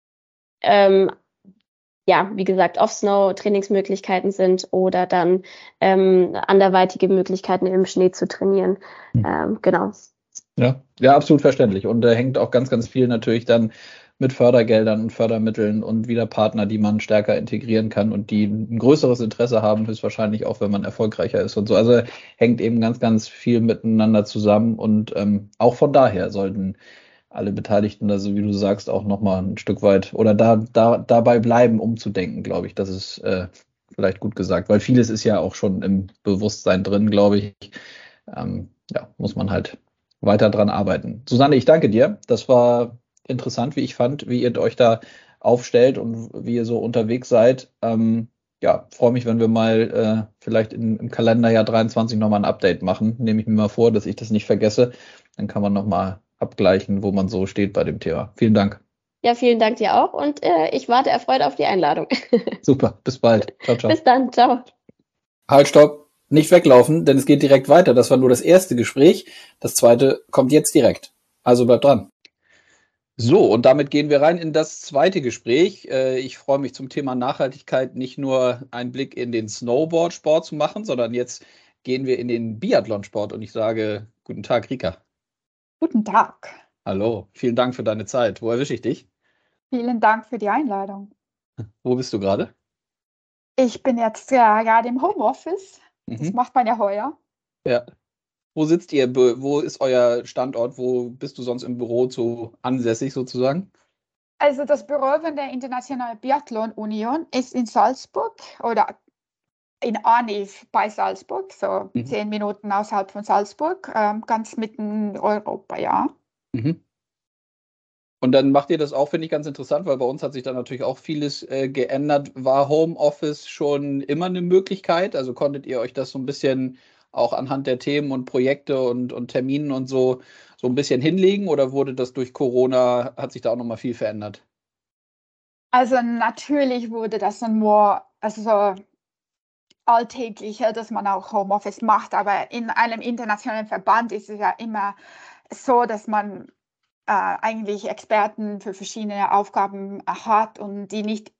ähm, ja, wie gesagt, Off-Snow-Trainingsmöglichkeiten sind oder dann ähm, anderweitige Möglichkeiten im Schnee zu trainieren. Hm. Ähm, genau. Ja, ja, absolut verständlich. Und da äh, hängt auch ganz, ganz viel natürlich dann mit Fördergeldern und Fördermitteln und wieder Partner, die man stärker integrieren kann und die ein größeres Interesse haben, höchstwahrscheinlich auch, wenn man erfolgreicher ist und so. Also hängt eben ganz, ganz viel miteinander zusammen und ähm, auch von daher sollten alle Beteiligten, also wie du sagst, auch nochmal ein Stück weit oder da, da dabei bleiben, umzudenken, glaube ich. Das ist äh, vielleicht gut gesagt, weil vieles ist ja auch schon im Bewusstsein drin, glaube ich. Ähm, ja, muss man halt weiter dran arbeiten. Susanne, ich danke dir. Das war interessant, wie ich fand, wie ihr euch da aufstellt und wie ihr so unterwegs seid. Ähm, ja, freue mich, wenn wir mal äh, vielleicht in, im Kalenderjahr dreiundzwanzig nochmal ein Update machen. Nehme ich mir mal vor, dass ich das nicht vergesse. Dann kann man nochmal abgleichen, wo man so steht bei dem Thema. Vielen Dank. Ja, vielen Dank dir auch und äh, ich warte erfreut auf die Einladung. Super, bis bald. Ciao, ciao. Bis dann, ciao. Halt, stopp. Nicht weglaufen, denn es geht direkt weiter. Das war nur das erste Gespräch. Das zweite kommt jetzt direkt. Also bleibt dran. So, und damit gehen wir rein in das zweite Gespräch. Ich freue mich zum Thema Nachhaltigkeit nicht nur einen Blick in den Snowboardsport zu machen, sondern jetzt gehen wir in den Biathlonsport und ich sage guten Tag, Rika. Guten Tag. Hallo, vielen Dank für deine Zeit. Wo erwische ich dich? Vielen Dank für die Einladung. Wo bist du gerade? Ich bin jetzt ja, gerade im Homeoffice. Das mhm. macht man ja heuer. Ja. Wo sitzt ihr? Wo ist euer Standort? Wo bist du sonst im Büro so ansässig sozusagen? Also das Büro von der Internationalen Biathlon Union ist in Salzburg oder in Arniv bei Salzburg, so mhm. zehn Minuten außerhalb von Salzburg, ähm, ganz mitten in Europa, ja. Mhm. Und dann macht ihr das auch, finde ich, ganz interessant, weil bei uns hat sich da natürlich auch vieles äh, geändert. War Homeoffice schon immer eine Möglichkeit? Also konntet ihr euch das so ein bisschen auch anhand der Themen und Projekte und, und Terminen und so, so ein bisschen hinlegen? Oder wurde das durch Corona, hat sich da auch nochmal viel verändert? Also natürlich wurde das dann nur, also so alltäglicher, dass man auch Homeoffice macht. Aber in einem internationalen Verband ist es ja immer so, dass man Äh, eigentlich Experten für verschiedene Aufgaben hat und die nicht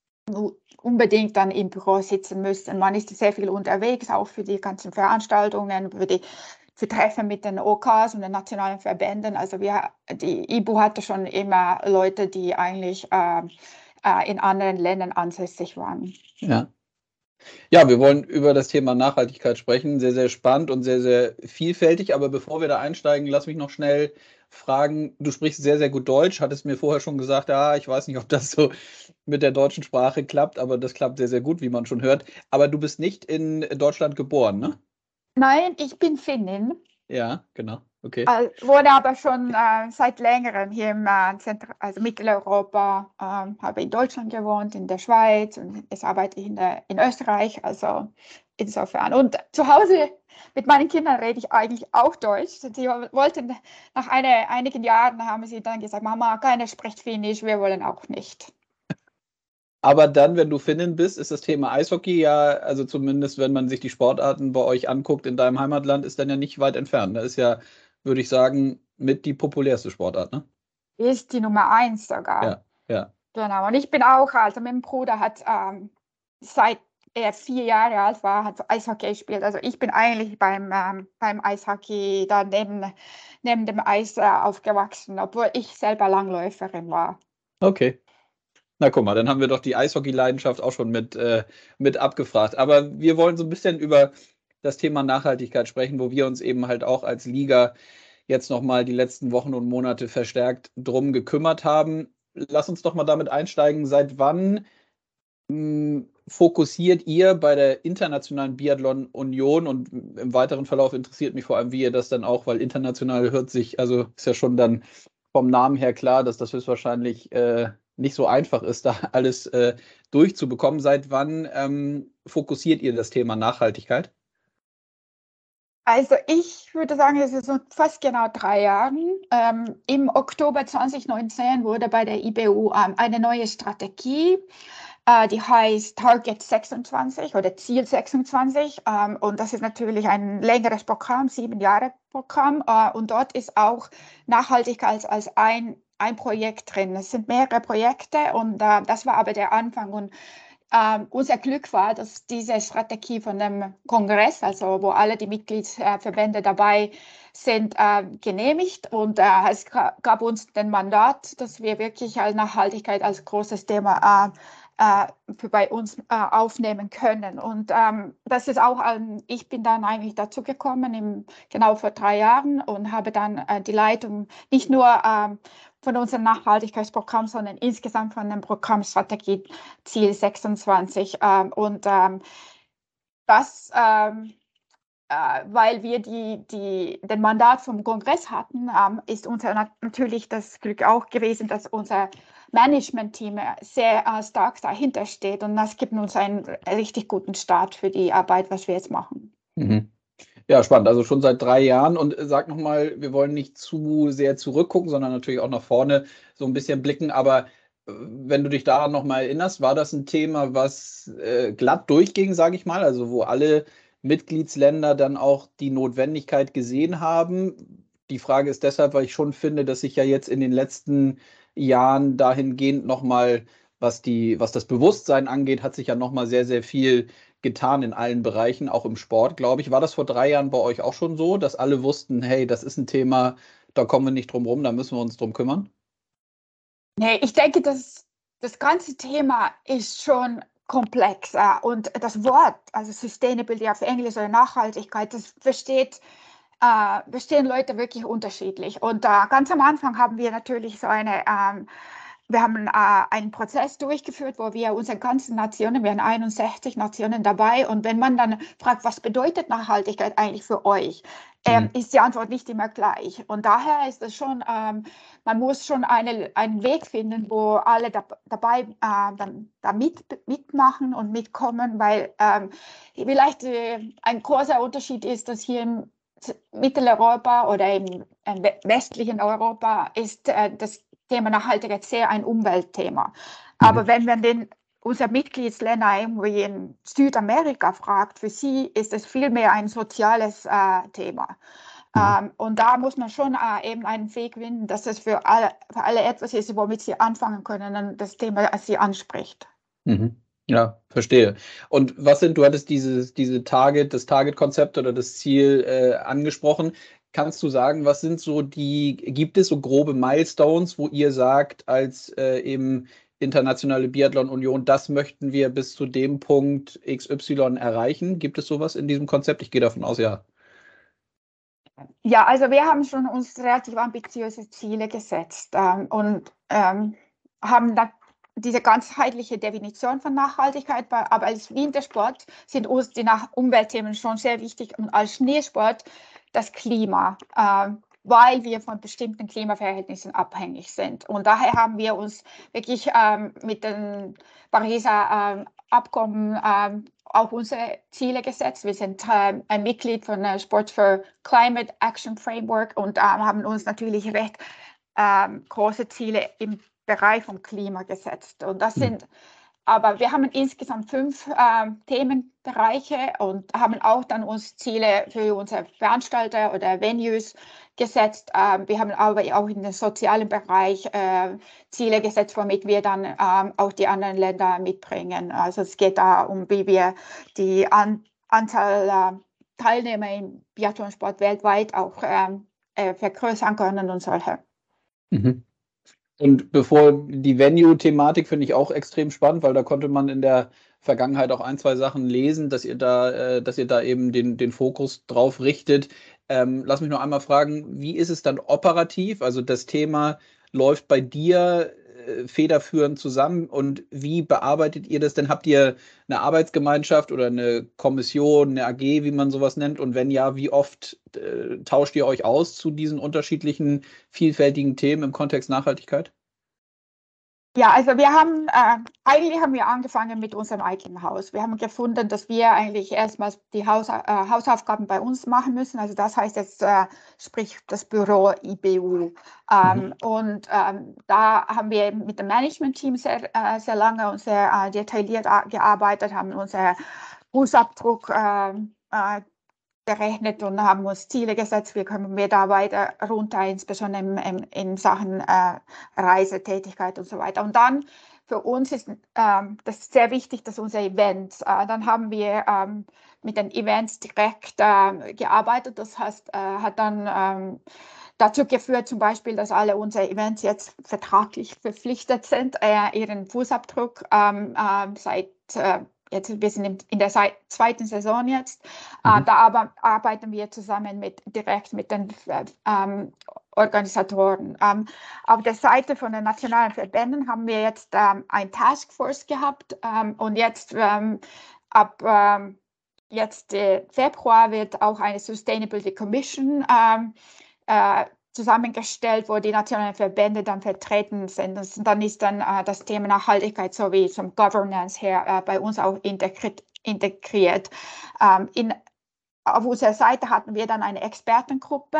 unbedingt dann im Büro sitzen müssen. Man ist sehr viel unterwegs, auch für die ganzen Veranstaltungen, für die für Treffen mit den O Ks und den nationalen Verbänden. Also wir, die I B U hatte schon immer Leute, die eigentlich äh, äh, in anderen Ländern ansässig waren. Ja. Ja, wir wollen über das Thema Nachhaltigkeit sprechen. Sehr, sehr spannend und sehr, sehr vielfältig. Aber bevor wir da einsteigen, lass mich noch schnell fragen. Du sprichst sehr, sehr gut Deutsch. Hattest mir vorher schon gesagt, ja, ich weiß nicht, ob das so mit der deutschen Sprache klappt, aber das klappt sehr, sehr gut, wie man schon hört. Aber du bist nicht in Deutschland geboren, ne? Nein, ich bin Finnin. Ja, genau. Okay. Äh, wurde aber schon äh, seit längerem hier im äh, Zentrum, also Mitteleuropa, äh, habe in Deutschland gewohnt, in der Schweiz und jetzt arbeite ich in, der, in Österreich, also insofern. Und zu Hause mit meinen Kindern rede ich eigentlich auch Deutsch. Sie wollten, nach eine, einigen Jahren haben sie dann gesagt, Mama, keiner spricht Finnisch, wir wollen auch nicht. Aber dann, wenn du Finnin bist, ist das Thema Eishockey ja, also zumindest wenn man sich die Sportarten bei euch anguckt in deinem Heimatland, ist dann ja nicht weit entfernt. Das ist ja, würde ich sagen, mit die populärste Sportart, ne? Ist die Nummer eins sogar. Ja, ja. Genau, und ich bin auch, also mein Bruder hat ähm, seit er vier Jahre alt war, hat Eishockey gespielt. Also ich bin eigentlich beim, ähm, beim Eishockey da neben, neben dem Eis äh, aufgewachsen, obwohl ich selber Langläuferin war. Okay. Na guck mal, dann haben wir doch die Eishockey-Leidenschaft auch schon mit, äh, mit abgefragt. Aber wir wollen so ein bisschen über das Thema Nachhaltigkeit sprechen, wo wir uns eben halt auch als Liga jetzt nochmal die letzten Wochen und Monate verstärkt drum gekümmert haben. Lass uns doch mal damit einsteigen. Seit wann mh, fokussiert ihr bei der Internationalen Biathlon Union, und im weiteren Verlauf interessiert mich vor allem, wie ihr das dann auch, weil international hört sich, also ist ja schon dann vom Namen her klar, dass das höchstwahrscheinlich äh, nicht so einfach ist, da alles äh, durchzubekommen. Seit wann ähm, fokussiert ihr das Thema Nachhaltigkeit? Also ich würde sagen, es ist so fast genau drei Jahren. Ähm, Im Oktober zwanzig neunzehn wurde bei der I B U ähm, eine neue Strategie, äh, die heißt Target sechsundzwanzig oder Ziel sechsundzwanzig. Ähm, und das ist natürlich ein längeres Programm, sieben Jahre Programm. Äh, und dort ist auch Nachhaltigkeit als ein, ein Projekt drin. Es sind mehrere Projekte und äh, das war aber der Anfang. Und Ähm, unser Glück war, dass diese Strategie von dem Kongress, also wo alle die Mitgliedsverbände dabei sind, äh, genehmigt, und äh, es gab uns den Mandat, dass wir wirklich als Nachhaltigkeit als großes Thema äh, äh, für bei uns äh, aufnehmen können. Und ähm, das ist auch, ähm, ich bin dann eigentlich dazu gekommen, im, genau vor drei Jahren, und habe dann äh, die Leitung nicht nur ähm, von unserem Nachhaltigkeitsprogramm, sondern insgesamt von dem Programm Strategie Ziel sechsundzwanzig. Ähm, und ähm, das, ähm, äh, weil wir die, die, den Mandat vom Kongress hatten, ähm, ist uns nat natürlich das Glück auch gewesen, dass unser Management-Team sehr äh, stark dahinter steht. Und das gibt uns einen richtig guten Start für die Arbeit, was wir jetzt machen. Mhm. Ja, spannend. Also schon seit drei Jahren. Und sag nochmal, wir wollen nicht zu sehr zurückgucken, sondern natürlich auch nach vorne so ein bisschen blicken. Aber äh, wenn du dich daran nochmal erinnerst, war das ein Thema, was äh, glatt durchging, sage ich mal, also wo alle Mitgliedsländer dann auch die Notwendigkeit gesehen haben? Die Frage ist deshalb, weil ich schon finde, dass sich ja jetzt in den letzten Jahren dahingehend nochmal, was die, was das Bewusstsein angeht, hat sich ja nochmal sehr, sehr viel getan in allen Bereichen, auch im Sport, glaube ich. War das vor drei Jahren bei euch auch schon so, dass alle wussten, hey, das ist ein Thema, da kommen wir nicht drum rum, da müssen wir uns drum kümmern? Nee, ich denke, dass das ganze Thema ist schon komplex. Äh, und das Wort, also Sustainability auf Englisch oder Nachhaltigkeit, das versteht, äh, verstehen Leute wirklich unterschiedlich. Und äh, ganz am Anfang haben wir natürlich so eine ähm, wir haben äh, einen Prozess durchgeführt, wo wir unsere ganzen Nationen, wir haben einundsechzig Nationen dabei, und wenn man dann fragt, was bedeutet Nachhaltigkeit eigentlich für euch, ähm, Mhm. ist die Antwort nicht immer gleich. Und daher ist es schon, ähm, man muss schon eine, einen Weg finden, wo alle da, dabei äh, dann, da mit, mitmachen und mitkommen, weil ähm, vielleicht äh, ein großer Unterschied ist, dass hier im Mitteleuropa oder im äh, westlichen Europa ist äh, das Thema Nachhaltigkeit sehr ein Umweltthema. Aber Mhm. wenn man den unsere Mitgliedsländer irgendwie in Südamerika fragt, für sie ist es vielmehr ein soziales äh, Thema. Mhm. Ähm, und da muss man schon äh, eben einen Weg finden, dass es für alle, für alle etwas ist, womit sie anfangen können und das Thema, das sie anspricht. Mhm. Ja, verstehe. Und was sind, du hattest dieses, diese Target, das Target-Konzept oder das Ziel äh, angesprochen. Kannst du sagen, was sind so die, gibt es so grobe Milestones, wo ihr sagt, als äh, eben Internationale Biathlon Union, das möchten wir bis zu dem Punkt X Y erreichen? Gibt es sowas in diesem Konzept? Ich gehe davon aus, ja. Ja, also wir haben schon uns relativ ambitiöse Ziele gesetzt ähm, und ähm, haben da diese ganzheitliche Definition von Nachhaltigkeit, aber als Wintersport sind uns die Nach Umweltthemen schon sehr wichtig, und als Schneesport das Klima, äh, weil wir von bestimmten Klimaverhältnissen abhängig sind. Und daher haben wir uns wirklich ähm, mit den Pariser ähm, Abkommen ähm, auch unsere Ziele gesetzt. Wir sind äh, ein Mitglied von der Sport for Climate Action Framework und äh, haben uns natürlich recht äh, große Ziele im Bereich vom Klima gesetzt. Und das Mhm. sind, aber wir haben insgesamt fünf äh, Themenbereiche und haben auch dann uns Ziele für unsere Veranstalter oder Venues gesetzt. Äh, wir haben aber auch in den sozialen Bereich äh, Ziele gesetzt, womit wir dann ähm, auch die anderen Länder mitbringen. Also es geht da um, wie wir die An Anzahl äh, Teilnehmer im Biathlonsport weltweit auch ähm, äh, vergrößern können und solche. Mhm. Und bevor die Venue-Thematik finde ich auch extrem spannend, weil da konnte man in der Vergangenheit auch ein, zwei Sachen lesen, dass ihr da, äh, dass ihr da eben den, den Fokus drauf richtet. Ähm, lass mich noch einmal fragen, wie ist es dann operativ? Also das Thema läuft bei dir äh, federführend zusammen und wie bearbeitet ihr das denn? Habt ihr eine Arbeitsgemeinschaft oder eine Kommission, eine A G, wie man sowas nennt? Und wenn ja, wie oft äh, tauscht ihr euch aus zu diesen unterschiedlichen, vielfältigen Themen im Kontext Nachhaltigkeit? Ja, also wir haben, äh, eigentlich haben wir angefangen mit unserem eigenen Haus. Wir haben gefunden, dass wir eigentlich erstmals die Haus, äh, Hausaufgaben bei uns machen müssen. Also das heißt jetzt, äh, sprich das Büro I B U. Ähm, Mhm. und ähm, da haben wir mit dem Management-Team sehr, äh, sehr lange und sehr äh, detailliert gearbeitet, haben unseren Fußabdruck äh, äh, berechnet und haben uns Ziele gesetzt, wie können wir da weiter runter, insbesondere in, in, in Sachen äh, Reisetätigkeit und so weiter. Und dann für uns ist ähm, das sehr wichtig, dass unsere Events, äh, dann haben wir ähm, mit den Events direkt äh, gearbeitet. Das heißt, äh, hat dann ähm, dazu geführt zum Beispiel, dass alle unsere Events jetzt vertraglich verpflichtet sind, äh, ihren Fußabdruck ähm, äh, seit äh, jetzt, wir sind in der zweiten Saison jetzt, äh, Mhm. da aber, arbeiten wir zusammen mit, direkt mit den ähm, Organisatoren. Ähm, auf der Seite von den nationalen Verbänden haben wir jetzt ähm, ein Taskforce gehabt ähm, und jetzt ähm, ab ähm, jetzt äh, Februar wird auch eine Sustainability Commission ähm, äh, zusammengestellt, wo die nationalen Verbände dann vertreten sind. Das, dann ist dann äh, das Thema Nachhaltigkeit sowie zum Governance her äh, bei uns auch integriert. integriert. Ähm, in, auf unserer Seite hatten wir dann eine Expertengruppe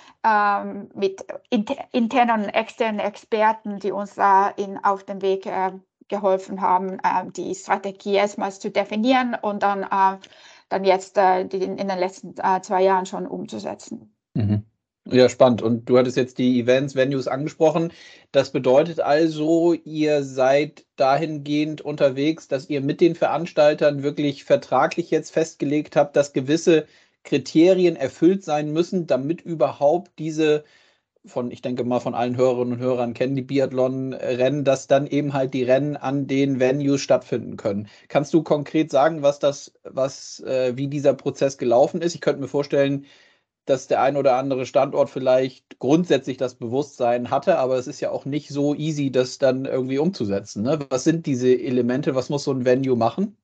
ähm, mit inter, internen und externen Experten, die uns da in, auf dem Weg äh, geholfen haben, äh, die Strategie erstmals zu definieren und dann, äh, dann jetzt äh, die in, in den letzten äh, zwei Jahren schon umzusetzen. Mhm. Ja, spannend. Und du hattest jetzt die Events, Venues angesprochen. Das bedeutet also, ihr seid dahingehend unterwegs, dass ihr mit den Veranstaltern wirklich vertraglich jetzt festgelegt habt, dass gewisse Kriterien erfüllt sein müssen, damit überhaupt diese von, ich denke mal, von allen Hörerinnen und Hörern kennen die Biathlon-Rennen, dass dann eben halt die Rennen an den Venues stattfinden können. Kannst du konkret sagen, was das, was, äh, wie dieser Prozess gelaufen ist? Ich könnte mir vorstellen, dass der ein oder andere Standort vielleicht grundsätzlich das Bewusstsein hatte, aber es ist ja auch nicht so easy, das dann irgendwie umzusetzen. Ne? Was sind diese Elemente? Was muss so ein Venue machen?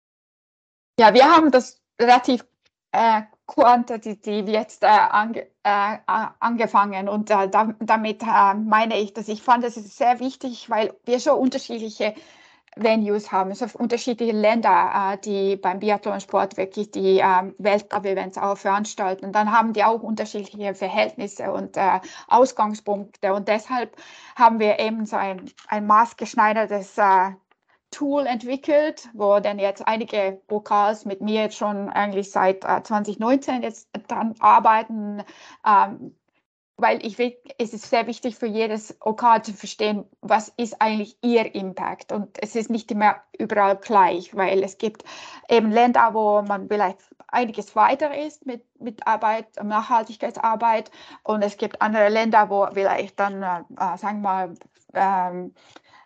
Ja, wir haben das relativ äh, quantitativ jetzt äh, ange, äh, angefangen und äh, da, damit äh, meine ich, dass ich fand, es ist sehr wichtig, weil wir so unterschiedliche Venues haben, so unterschiedliche Länder, äh, die beim Biathlonsport wirklich die äh, Weltcup-Events auch veranstalten. Dann haben die auch unterschiedliche Verhältnisse und äh, Ausgangspunkte und deshalb haben wir eben so ein, ein maßgeschneidertes äh, Tool entwickelt, wo dann jetzt einige O Ks mit mir jetzt schon eigentlich seit äh, zwanzig neunzehn jetzt dran arbeiten, ähm, weil ich will, es ist sehr wichtig für jedes O K zu verstehen, was ist eigentlich ihr Impact. Und es ist nicht immer überall gleich, weil es gibt eben Länder, wo man vielleicht einiges weiter ist mit, mit Arbeit, Nachhaltigkeitsarbeit. Und es gibt andere Länder, wo vielleicht dann, äh, sagen wir mal, ähm,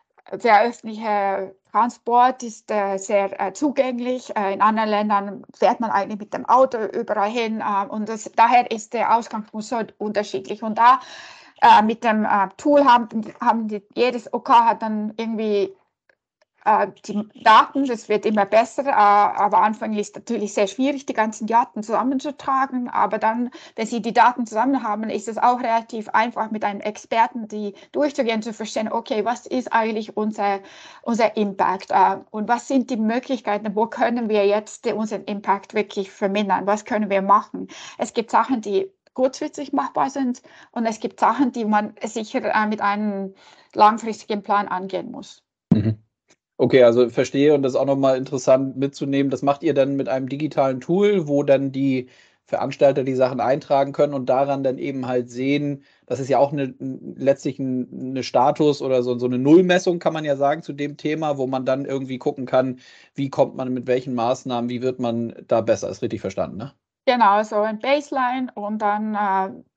der öffentliche Transport ist äh, sehr äh, zugänglich. Äh, in anderen Ländern fährt man eigentlich mit dem Auto überall hin. Äh, und das, daher ist der Ausgangspunkt so unterschiedlich. Und da äh, mit dem äh, Tool haben, haben die, jedes O K hat dann irgendwie äh, die Daten, das wird immer besser, äh, aber anfangs ist es natürlich sehr schwierig, die ganzen Daten zusammenzutragen, aber dann, wenn Sie die Daten zusammen haben, ist es auch relativ einfach mit einem Experten, die durchzugehen, zu verstehen, okay, was ist eigentlich unser, unser Impact äh, und was sind die Möglichkeiten, wo können wir jetzt unseren Impact wirklich vermindern, was können wir machen. Es gibt Sachen, die kurzfristig machbar sind und es gibt Sachen, die man sicher äh, mit einem langfristigen Plan angehen muss. Mhm. Okay, also verstehe und das ist auch nochmal interessant mitzunehmen. Das macht ihr dann mit einem digitalen Tool, wo dann die Veranstalter die Sachen eintragen können und daran dann eben halt sehen, das ist ja auch eine, letztlich eine Status oder so, so eine Nullmessung, kann man ja sagen, zu dem Thema, wo man dann irgendwie gucken kann, wie kommt man mit welchen Maßnahmen, wie wird man da besser. Ist richtig verstanden, ne? Genau, so ein Baseline und dann äh,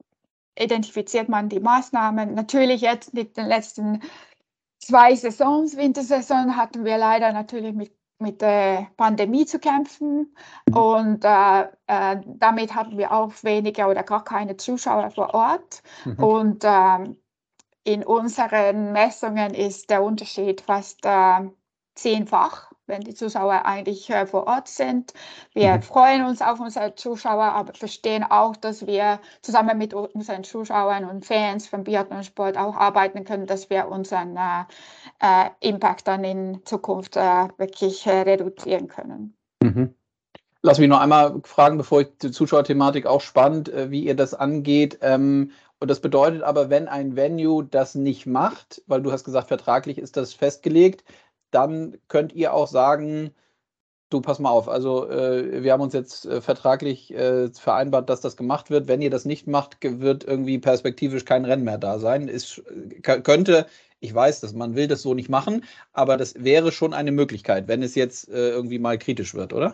identifiziert man die Maßnahmen. Natürlich jetzt mit den letzten zwei Saisons, Wintersaison, hatten wir leider natürlich mit, mit der Pandemie zu kämpfen. Mhm. Und äh, äh, damit hatten wir auch weniger oder gar keine Zuschauer vor Ort. Mhm. Und äh, in unseren Messungen ist der Unterschied fast äh, zehnfach, wenn die Zuschauer eigentlich äh, vor Ort sind. Wir mhm. freuen uns auf unsere Zuschauer, aber verstehen auch, dass wir zusammen mit unseren Zuschauern und Fans vom Biathlonsport auch arbeiten können, dass wir unseren äh, äh, Impact dann in Zukunft äh, wirklich äh, reduzieren können. Mhm. Lass mich noch einmal fragen, bevor ich die Zuschauerthematik auch spannend, äh, wie ihr das angeht. Ähm, und das bedeutet aber, wenn ein Venue das nicht macht, weil du hast gesagt, vertraglich ist das festgelegt, dann könnt ihr auch sagen, du, pass mal auf, also äh, wir haben uns jetzt äh, vertraglich äh, vereinbart, dass das gemacht wird. Wenn ihr das nicht macht, wird irgendwie perspektivisch kein Rennen mehr da sein. Ist, könnte, ich weiß, dass man will das so nicht machen, aber das wäre schon eine Möglichkeit, wenn es jetzt äh, irgendwie mal kritisch wird, oder?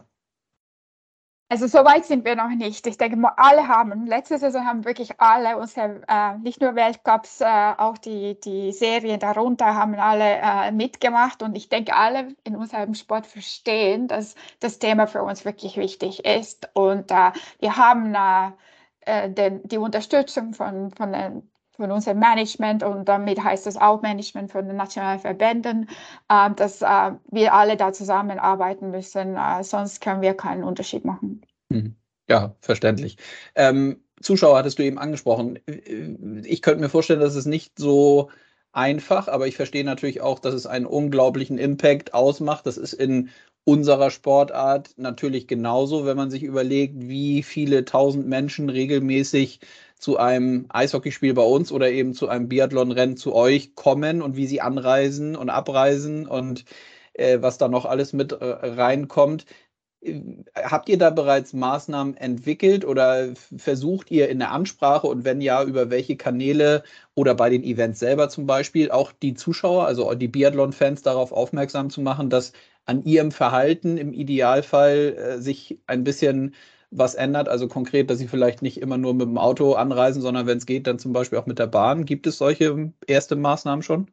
Also so weit sind wir noch nicht. Ich denke, alle haben, letzte Saison haben wirklich alle unsere, äh, nicht nur Weltcups, äh, auch die, die Serien darunter haben alle äh, mitgemacht. Und ich denke, alle in unserem Sport verstehen, dass das Thema für uns wirklich wichtig ist. Und äh, wir haben äh, den, die Unterstützung von, von den von unserem Management und damit heißt es auch Management von den nationalen Verbänden, äh, dass äh, wir alle da zusammenarbeiten müssen, äh, sonst können wir keinen Unterschied machen. Ja, verständlich. Ähm, Zuschauer hattest du eben angesprochen. Ich könnte mir vorstellen, dass es nicht so einfach, aber ich verstehe natürlich auch, dass es einen unglaublichen Impact ausmacht. Das ist in unserer Sportart natürlich genauso, wenn man sich überlegt, wie viele tausend Menschen regelmäßig zu einem Eishockeyspiel bei uns oder eben zu einem Biathlonrennen zu euch kommen und wie sie anreisen und abreisen und äh, was da noch alles mit äh, reinkommt. Habt ihr da bereits Maßnahmen entwickelt oder versucht ihr in der Ansprache und wenn ja, über welche Kanäle oder bei den Events selber zum Beispiel auch die Zuschauer, also die Biathlon-Fans darauf aufmerksam zu machen, dass an ihrem Verhalten im Idealfall äh, sich ein bisschen was ändert? Also konkret, dass sie vielleicht nicht immer nur mit dem Auto anreisen, sondern wenn es geht, dann zum Beispiel auch mit der Bahn. Gibt es solche erste Maßnahmen schon?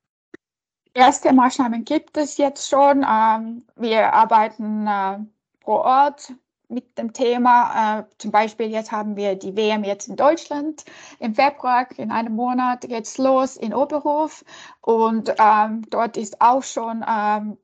Erste Maßnahmen gibt es jetzt schon. Ähm, wir arbeiten äh, vor Ort mit dem Thema. Äh, zum Beispiel jetzt haben wir die W M jetzt in Deutschland. Im Februar, in einem Monat, geht es los in Oberhof. Und ähm, dort ist auch schon ähm,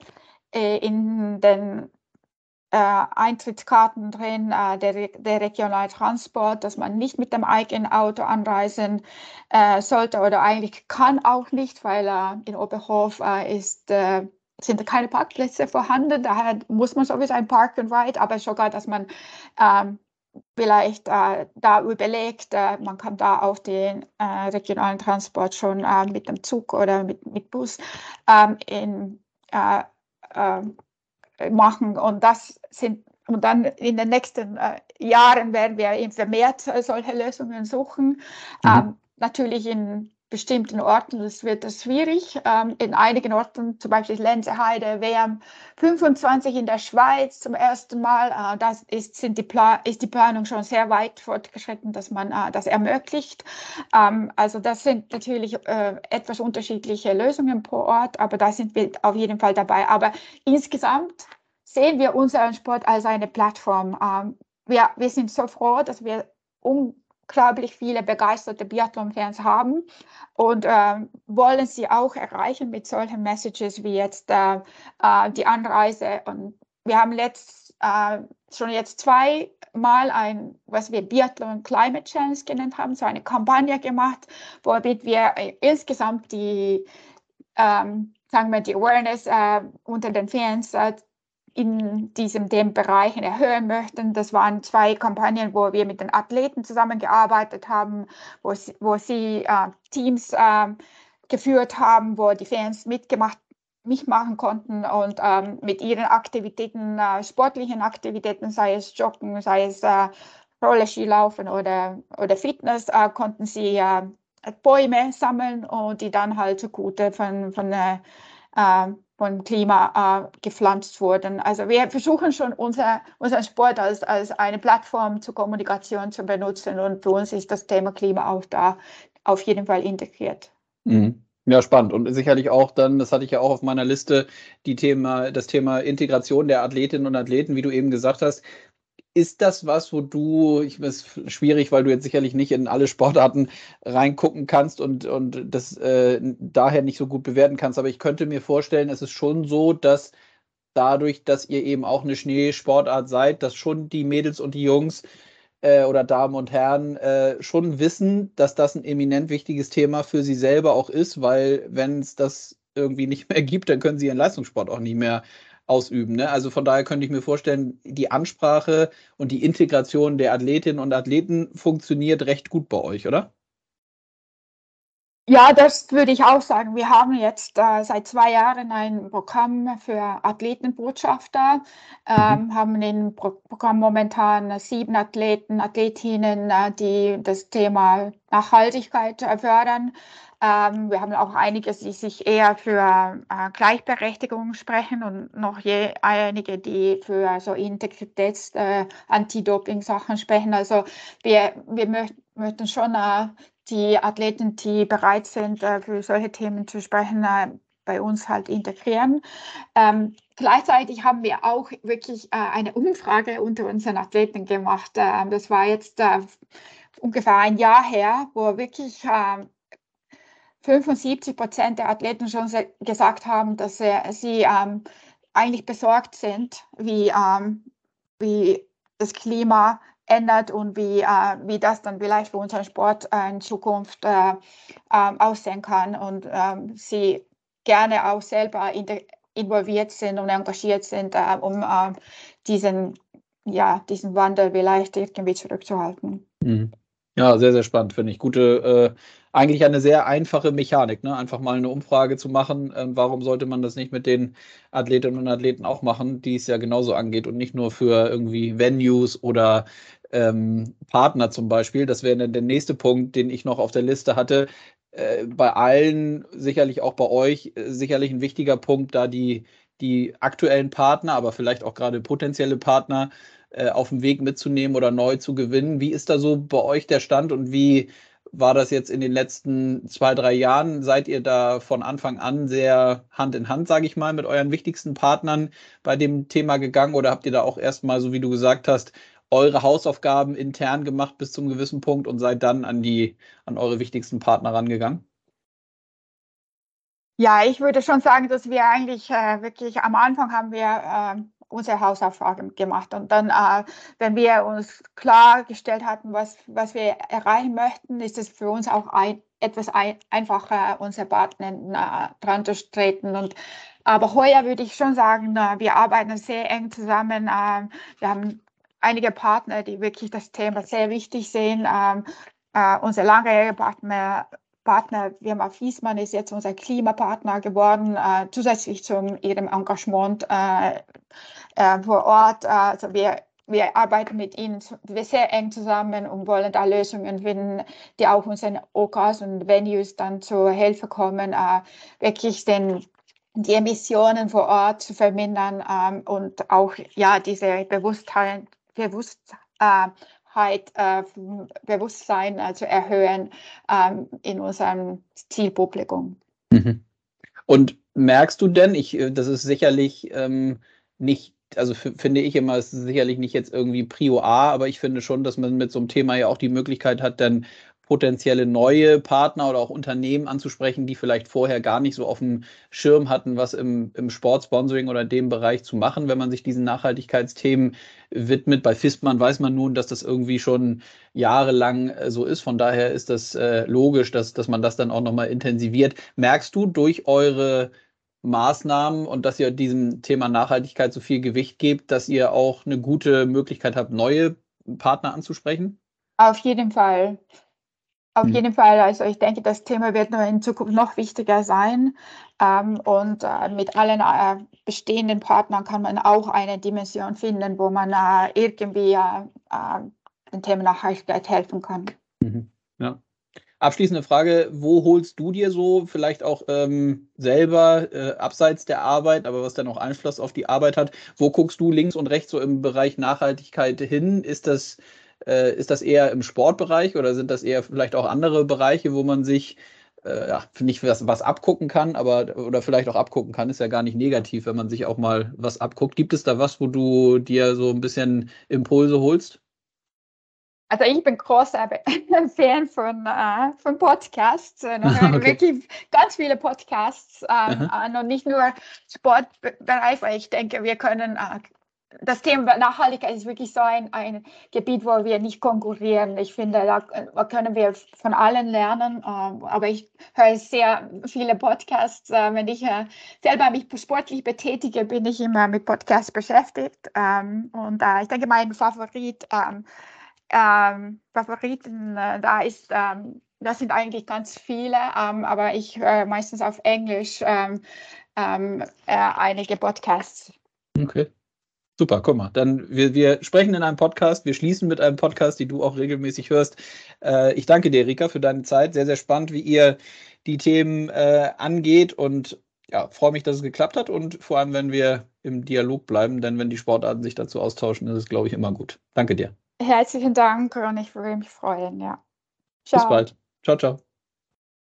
in den äh, Eintrittskarten drin, äh, der, der regionale Transport, dass man nicht mit dem eigenen Auto anreisen äh, sollte oder eigentlich kann auch nicht, weil äh, in Oberhof äh, ist, äh, sind keine Parkplätze vorhanden, daher muss man sowieso ein Park and Ride, aber sogar, dass man ähm, vielleicht äh, da überlegt, äh, man kann da auch den äh, regionalen Transport schon äh, mit dem Zug oder mit, mit Bus ähm, in äh, äh, machen und das sind und dann in den nächsten äh, Jahren werden wir eben vermehrt äh, solche Lösungen suchen. Mhm. Ähm, natürlich in bestimmten Orten das wird das schwierig. Ähm, in einigen Orten, zum Beispiel Lenzerheide, W M fünfundzwanzig in der Schweiz zum ersten Mal. Äh, das ist, sind die ist die Planung schon sehr weit fortgeschritten, dass man äh, das ermöglicht. Ähm, also das sind natürlich äh, etwas unterschiedliche Lösungen pro Ort, aber da sind wir auf jeden Fall dabei. Aber insgesamt sehen wir unseren Sport als eine Plattform. Ähm, wir, wir sind so froh, dass wir unglaublich viele begeisterte Biathlon-Fans haben und äh, wollen sie auch erreichen mit solchen Messages wie jetzt äh, äh, die Anreise. Und wir haben letzt, äh, schon jetzt zweimal ein, was wir Biathlon Climate Challenge genannt haben, so eine Kampagne gemacht, womit wir äh, insgesamt die, ähm, sagen wir, die Awareness äh, unter den Fans äh, in diesem dem Bereichen erhöhen möchten. Das waren zwei Kampagnen, wo wir mit den Athleten zusammengearbeitet haben, wo sie, wo sie äh, Teams äh, geführt haben, wo die Fans mitgemacht mitmachen konnten und ähm, mit ihren Aktivitäten, äh, sportlichen Aktivitäten, sei es Joggen, sei es äh, Rollerskilaufen oder, oder Fitness, äh, konnten sie äh, Bäume sammeln und die dann halt zugute von, von, äh, vom Klima äh, gepflanzt wurden. Also wir versuchen schon unser, unseren Sport als, als eine Plattform zur Kommunikation zu benutzen und für uns ist das Thema Klima auch da auf jeden Fall integriert. Mhm. Ja, spannend und sicherlich auch dann, das hatte ich ja auch auf meiner Liste, die Thema, das Thema Integration der Athletinnen und Athleten, wie du eben gesagt hast. Ist das was, wo du, ich weiß, schwierig, weil du jetzt sicherlich nicht in alle Sportarten reingucken kannst und, und das äh, daher nicht so gut bewerten kannst, aber ich könnte mir vorstellen, es ist schon so, dass dadurch, dass ihr eben auch eine Schneesportart seid, dass schon die Mädels und die Jungs äh, oder Damen und Herren äh, schon wissen, dass das ein eminent wichtiges Thema für sie selber auch ist, weil wenn es das irgendwie nicht mehr gibt, dann können sie ihren Leistungssport auch nicht mehr ausüben. Ne? Also von daher könnte ich mir vorstellen, die Ansprache und die Integration der Athletinnen und Athleten funktioniert recht gut bei euch, oder? Ja, das würde ich auch sagen. Wir haben jetzt äh, seit zwei Jahren ein Programm für Athletenbotschafter, ähm, Mhm. haben im Pro Programm momentan sieben Athleten, Athletinnen, äh, die das Thema Nachhaltigkeit äh, fördern. Ähm, wir haben auch einige, die sich eher für äh, Gleichberechtigung sprechen und noch je einige, die für so Integritäts-, äh, Anti-Doping-Sachen sprechen. Also wir, wir möcht möchten schon äh, die Athleten, die bereit sind, äh, für solche Themen zu sprechen, äh, bei uns halt integrieren. Ähm, gleichzeitig haben wir auch wirklich äh, eine Umfrage unter unseren Athleten gemacht. Ähm, das war jetzt äh, ungefähr ein Jahr her, wo wirklich äh, fünfundsiebzig Prozent der Athleten schon gesagt haben, dass äh, sie ähm, eigentlich besorgt sind, wie, ähm, wie das Klima ändert und wie, äh, wie das dann vielleicht für unseren Sport äh, in Zukunft äh, äh, aussehen kann und ähm, sie gerne auch selber in de, involviert sind und engagiert sind, äh, um äh, diesen, ja, diesen Wandel vielleicht irgendwie zurückzuhalten. Mhm. Ja, sehr, sehr spannend, finde ich. Gute, äh, eigentlich eine sehr einfache Mechanik, ne? Einfach mal eine Umfrage zu machen. Ähm, warum sollte man das nicht mit den Athletinnen und Athleten auch machen, die es ja genauso angeht und nicht nur für irgendwie Venues oder ähm, Partner zum Beispiel. Das wäre dann der nächste Punkt, den ich noch auf der Liste hatte. Äh, bei allen, sicherlich auch bei euch, äh, sicherlich ein wichtiger Punkt, da die, die aktuellen Partner, aber vielleicht auch gerade potenzielle Partner äh, auf dem Weg mitzunehmen oder neu zu gewinnen. Wie ist da so bei euch der Stand und wie war das jetzt in den letzten zwei, drei Jahren? Seid ihr da von Anfang an sehr Hand in Hand, sage ich mal, mit euren wichtigsten Partnern bei dem Thema gegangen oder habt ihr da auch erstmal, so wie du gesagt hast, eure Hausaufgaben intern gemacht bis zum gewissen Punkt und seid dann an die, an eure wichtigsten Partner rangegangen? Ja, ich würde schon sagen, dass wir eigentlich äh, wirklich am Anfang haben wir äh, unsere Hausaufgaben gemacht und dann, äh, wenn wir uns klargestellt hatten, was, was wir erreichen möchten, ist es für uns auch ein, etwas ein, einfacher, unsere Partner äh, dran zu treten. Und, aber heuer würde ich schon sagen, äh, wir arbeiten sehr eng zusammen. Äh, wir haben einige Partner, die wirklich das Thema sehr wichtig sehen. Ähm, äh, unser langjähriger Partner Partner, Firma Viessmann ist jetzt unser Klimapartner geworden, äh, zusätzlich zu ihrem Engagement äh, äh, vor Ort. Also wir, wir arbeiten mit ihnen sehr eng zusammen und wollen da Lösungen finden, die auch unseren O Ks und Venues dann zur Hilfe kommen, äh, wirklich den, die Emissionen vor Ort zu vermindern ähm, und auch ja, diese Bewusstheit, Bewusstheit äh, Äh, Bewusstsein äh, zu erhöhen ähm, in unserem Zielpublikum. Mhm. Und merkst du denn, ich, äh, das ist sicherlich ähm, nicht, also finde ich immer, es ist sicherlich nicht jetzt irgendwie Prio A, aber ich finde schon, dass man mit so einem Thema ja auch die Möglichkeit hat, dann potenzielle neue Partner oder auch Unternehmen anzusprechen, die vielleicht vorher gar nicht so auf dem Schirm hatten, was im, im Sportsponsoring oder in dem Bereich zu machen, wenn man sich diesen Nachhaltigkeitsthemen widmet. Bei Viessmann weiß man nun, dass das irgendwie schon jahrelang äh, so ist. Von daher ist das äh, logisch, dass, dass man das dann auch nochmal intensiviert. Merkst du durch eure Maßnahmen und dass ihr diesem Thema Nachhaltigkeit so viel Gewicht gebt, dass ihr auch eine gute Möglichkeit habt, neue Partner anzusprechen? Auf jeden Fall. Auf Hm. jeden Fall. Also ich denke, das Thema wird noch in Zukunft noch wichtiger sein. Ähm, und äh, mit allen äh, bestehenden Partnern kann man auch eine Dimension finden, wo man äh, irgendwie äh, dem Thema Nachhaltigkeit helfen kann. Mhm. Ja. Abschließende Frage, wo holst du dir so vielleicht auch ähm, selber äh, abseits der Arbeit, aber was dann auch Einfluss auf die Arbeit hat, wo guckst du links und rechts so im Bereich Nachhaltigkeit hin? Ist das, äh, ist das eher im Sportbereich oder sind das eher vielleicht auch andere Bereiche, wo man sich äh, ja, nicht was, was abgucken kann, aber oder vielleicht auch abgucken kann, ist ja gar nicht negativ, wenn man sich auch mal was abguckt. Gibt es da was, wo du dir so ein bisschen Impulse holst? Also ich bin großer Fan von, äh, von Podcasts. Äh, noch höre Okay. wirklich ganz viele Podcasts ähm, Aha. an und nicht nur Sportbereich, weil ich denke, wir können äh, das Thema Nachhaltigkeit ist wirklich so ein, ein Gebiet, wo wir nicht konkurrieren. Ich finde, da, da können wir von allen lernen. Ähm, aber ich höre sehr viele Podcasts. Äh, wenn ich äh, selber mich sportlich betätige, bin ich immer mit Podcasts beschäftigt. Ähm, und äh, ich denke, mein Favorit ähm, Ähm, Favoriten, äh, da ist, ähm, das sind eigentlich ganz viele, ähm, aber ich höre meistens auf Englisch ähm, ähm, äh, einige Podcasts. Okay. Super, guck mal. Dann wir, wir sprechen in einem Podcast, wir schließen mit einem Podcast, den du auch regelmäßig hörst. Äh, ich danke dir, Rika, für deine Zeit. Sehr, sehr spannend, wie ihr die Themen äh, angeht und ja, freue mich, dass es geklappt hat und vor allem, wenn wir im Dialog bleiben, denn wenn die Sportarten sich dazu austauschen, ist es, glaube ich, immer gut. Danke dir. Herzlichen Dank und ich würde mich freuen, ja. Bis Ciao. bald. Ciao, ciao.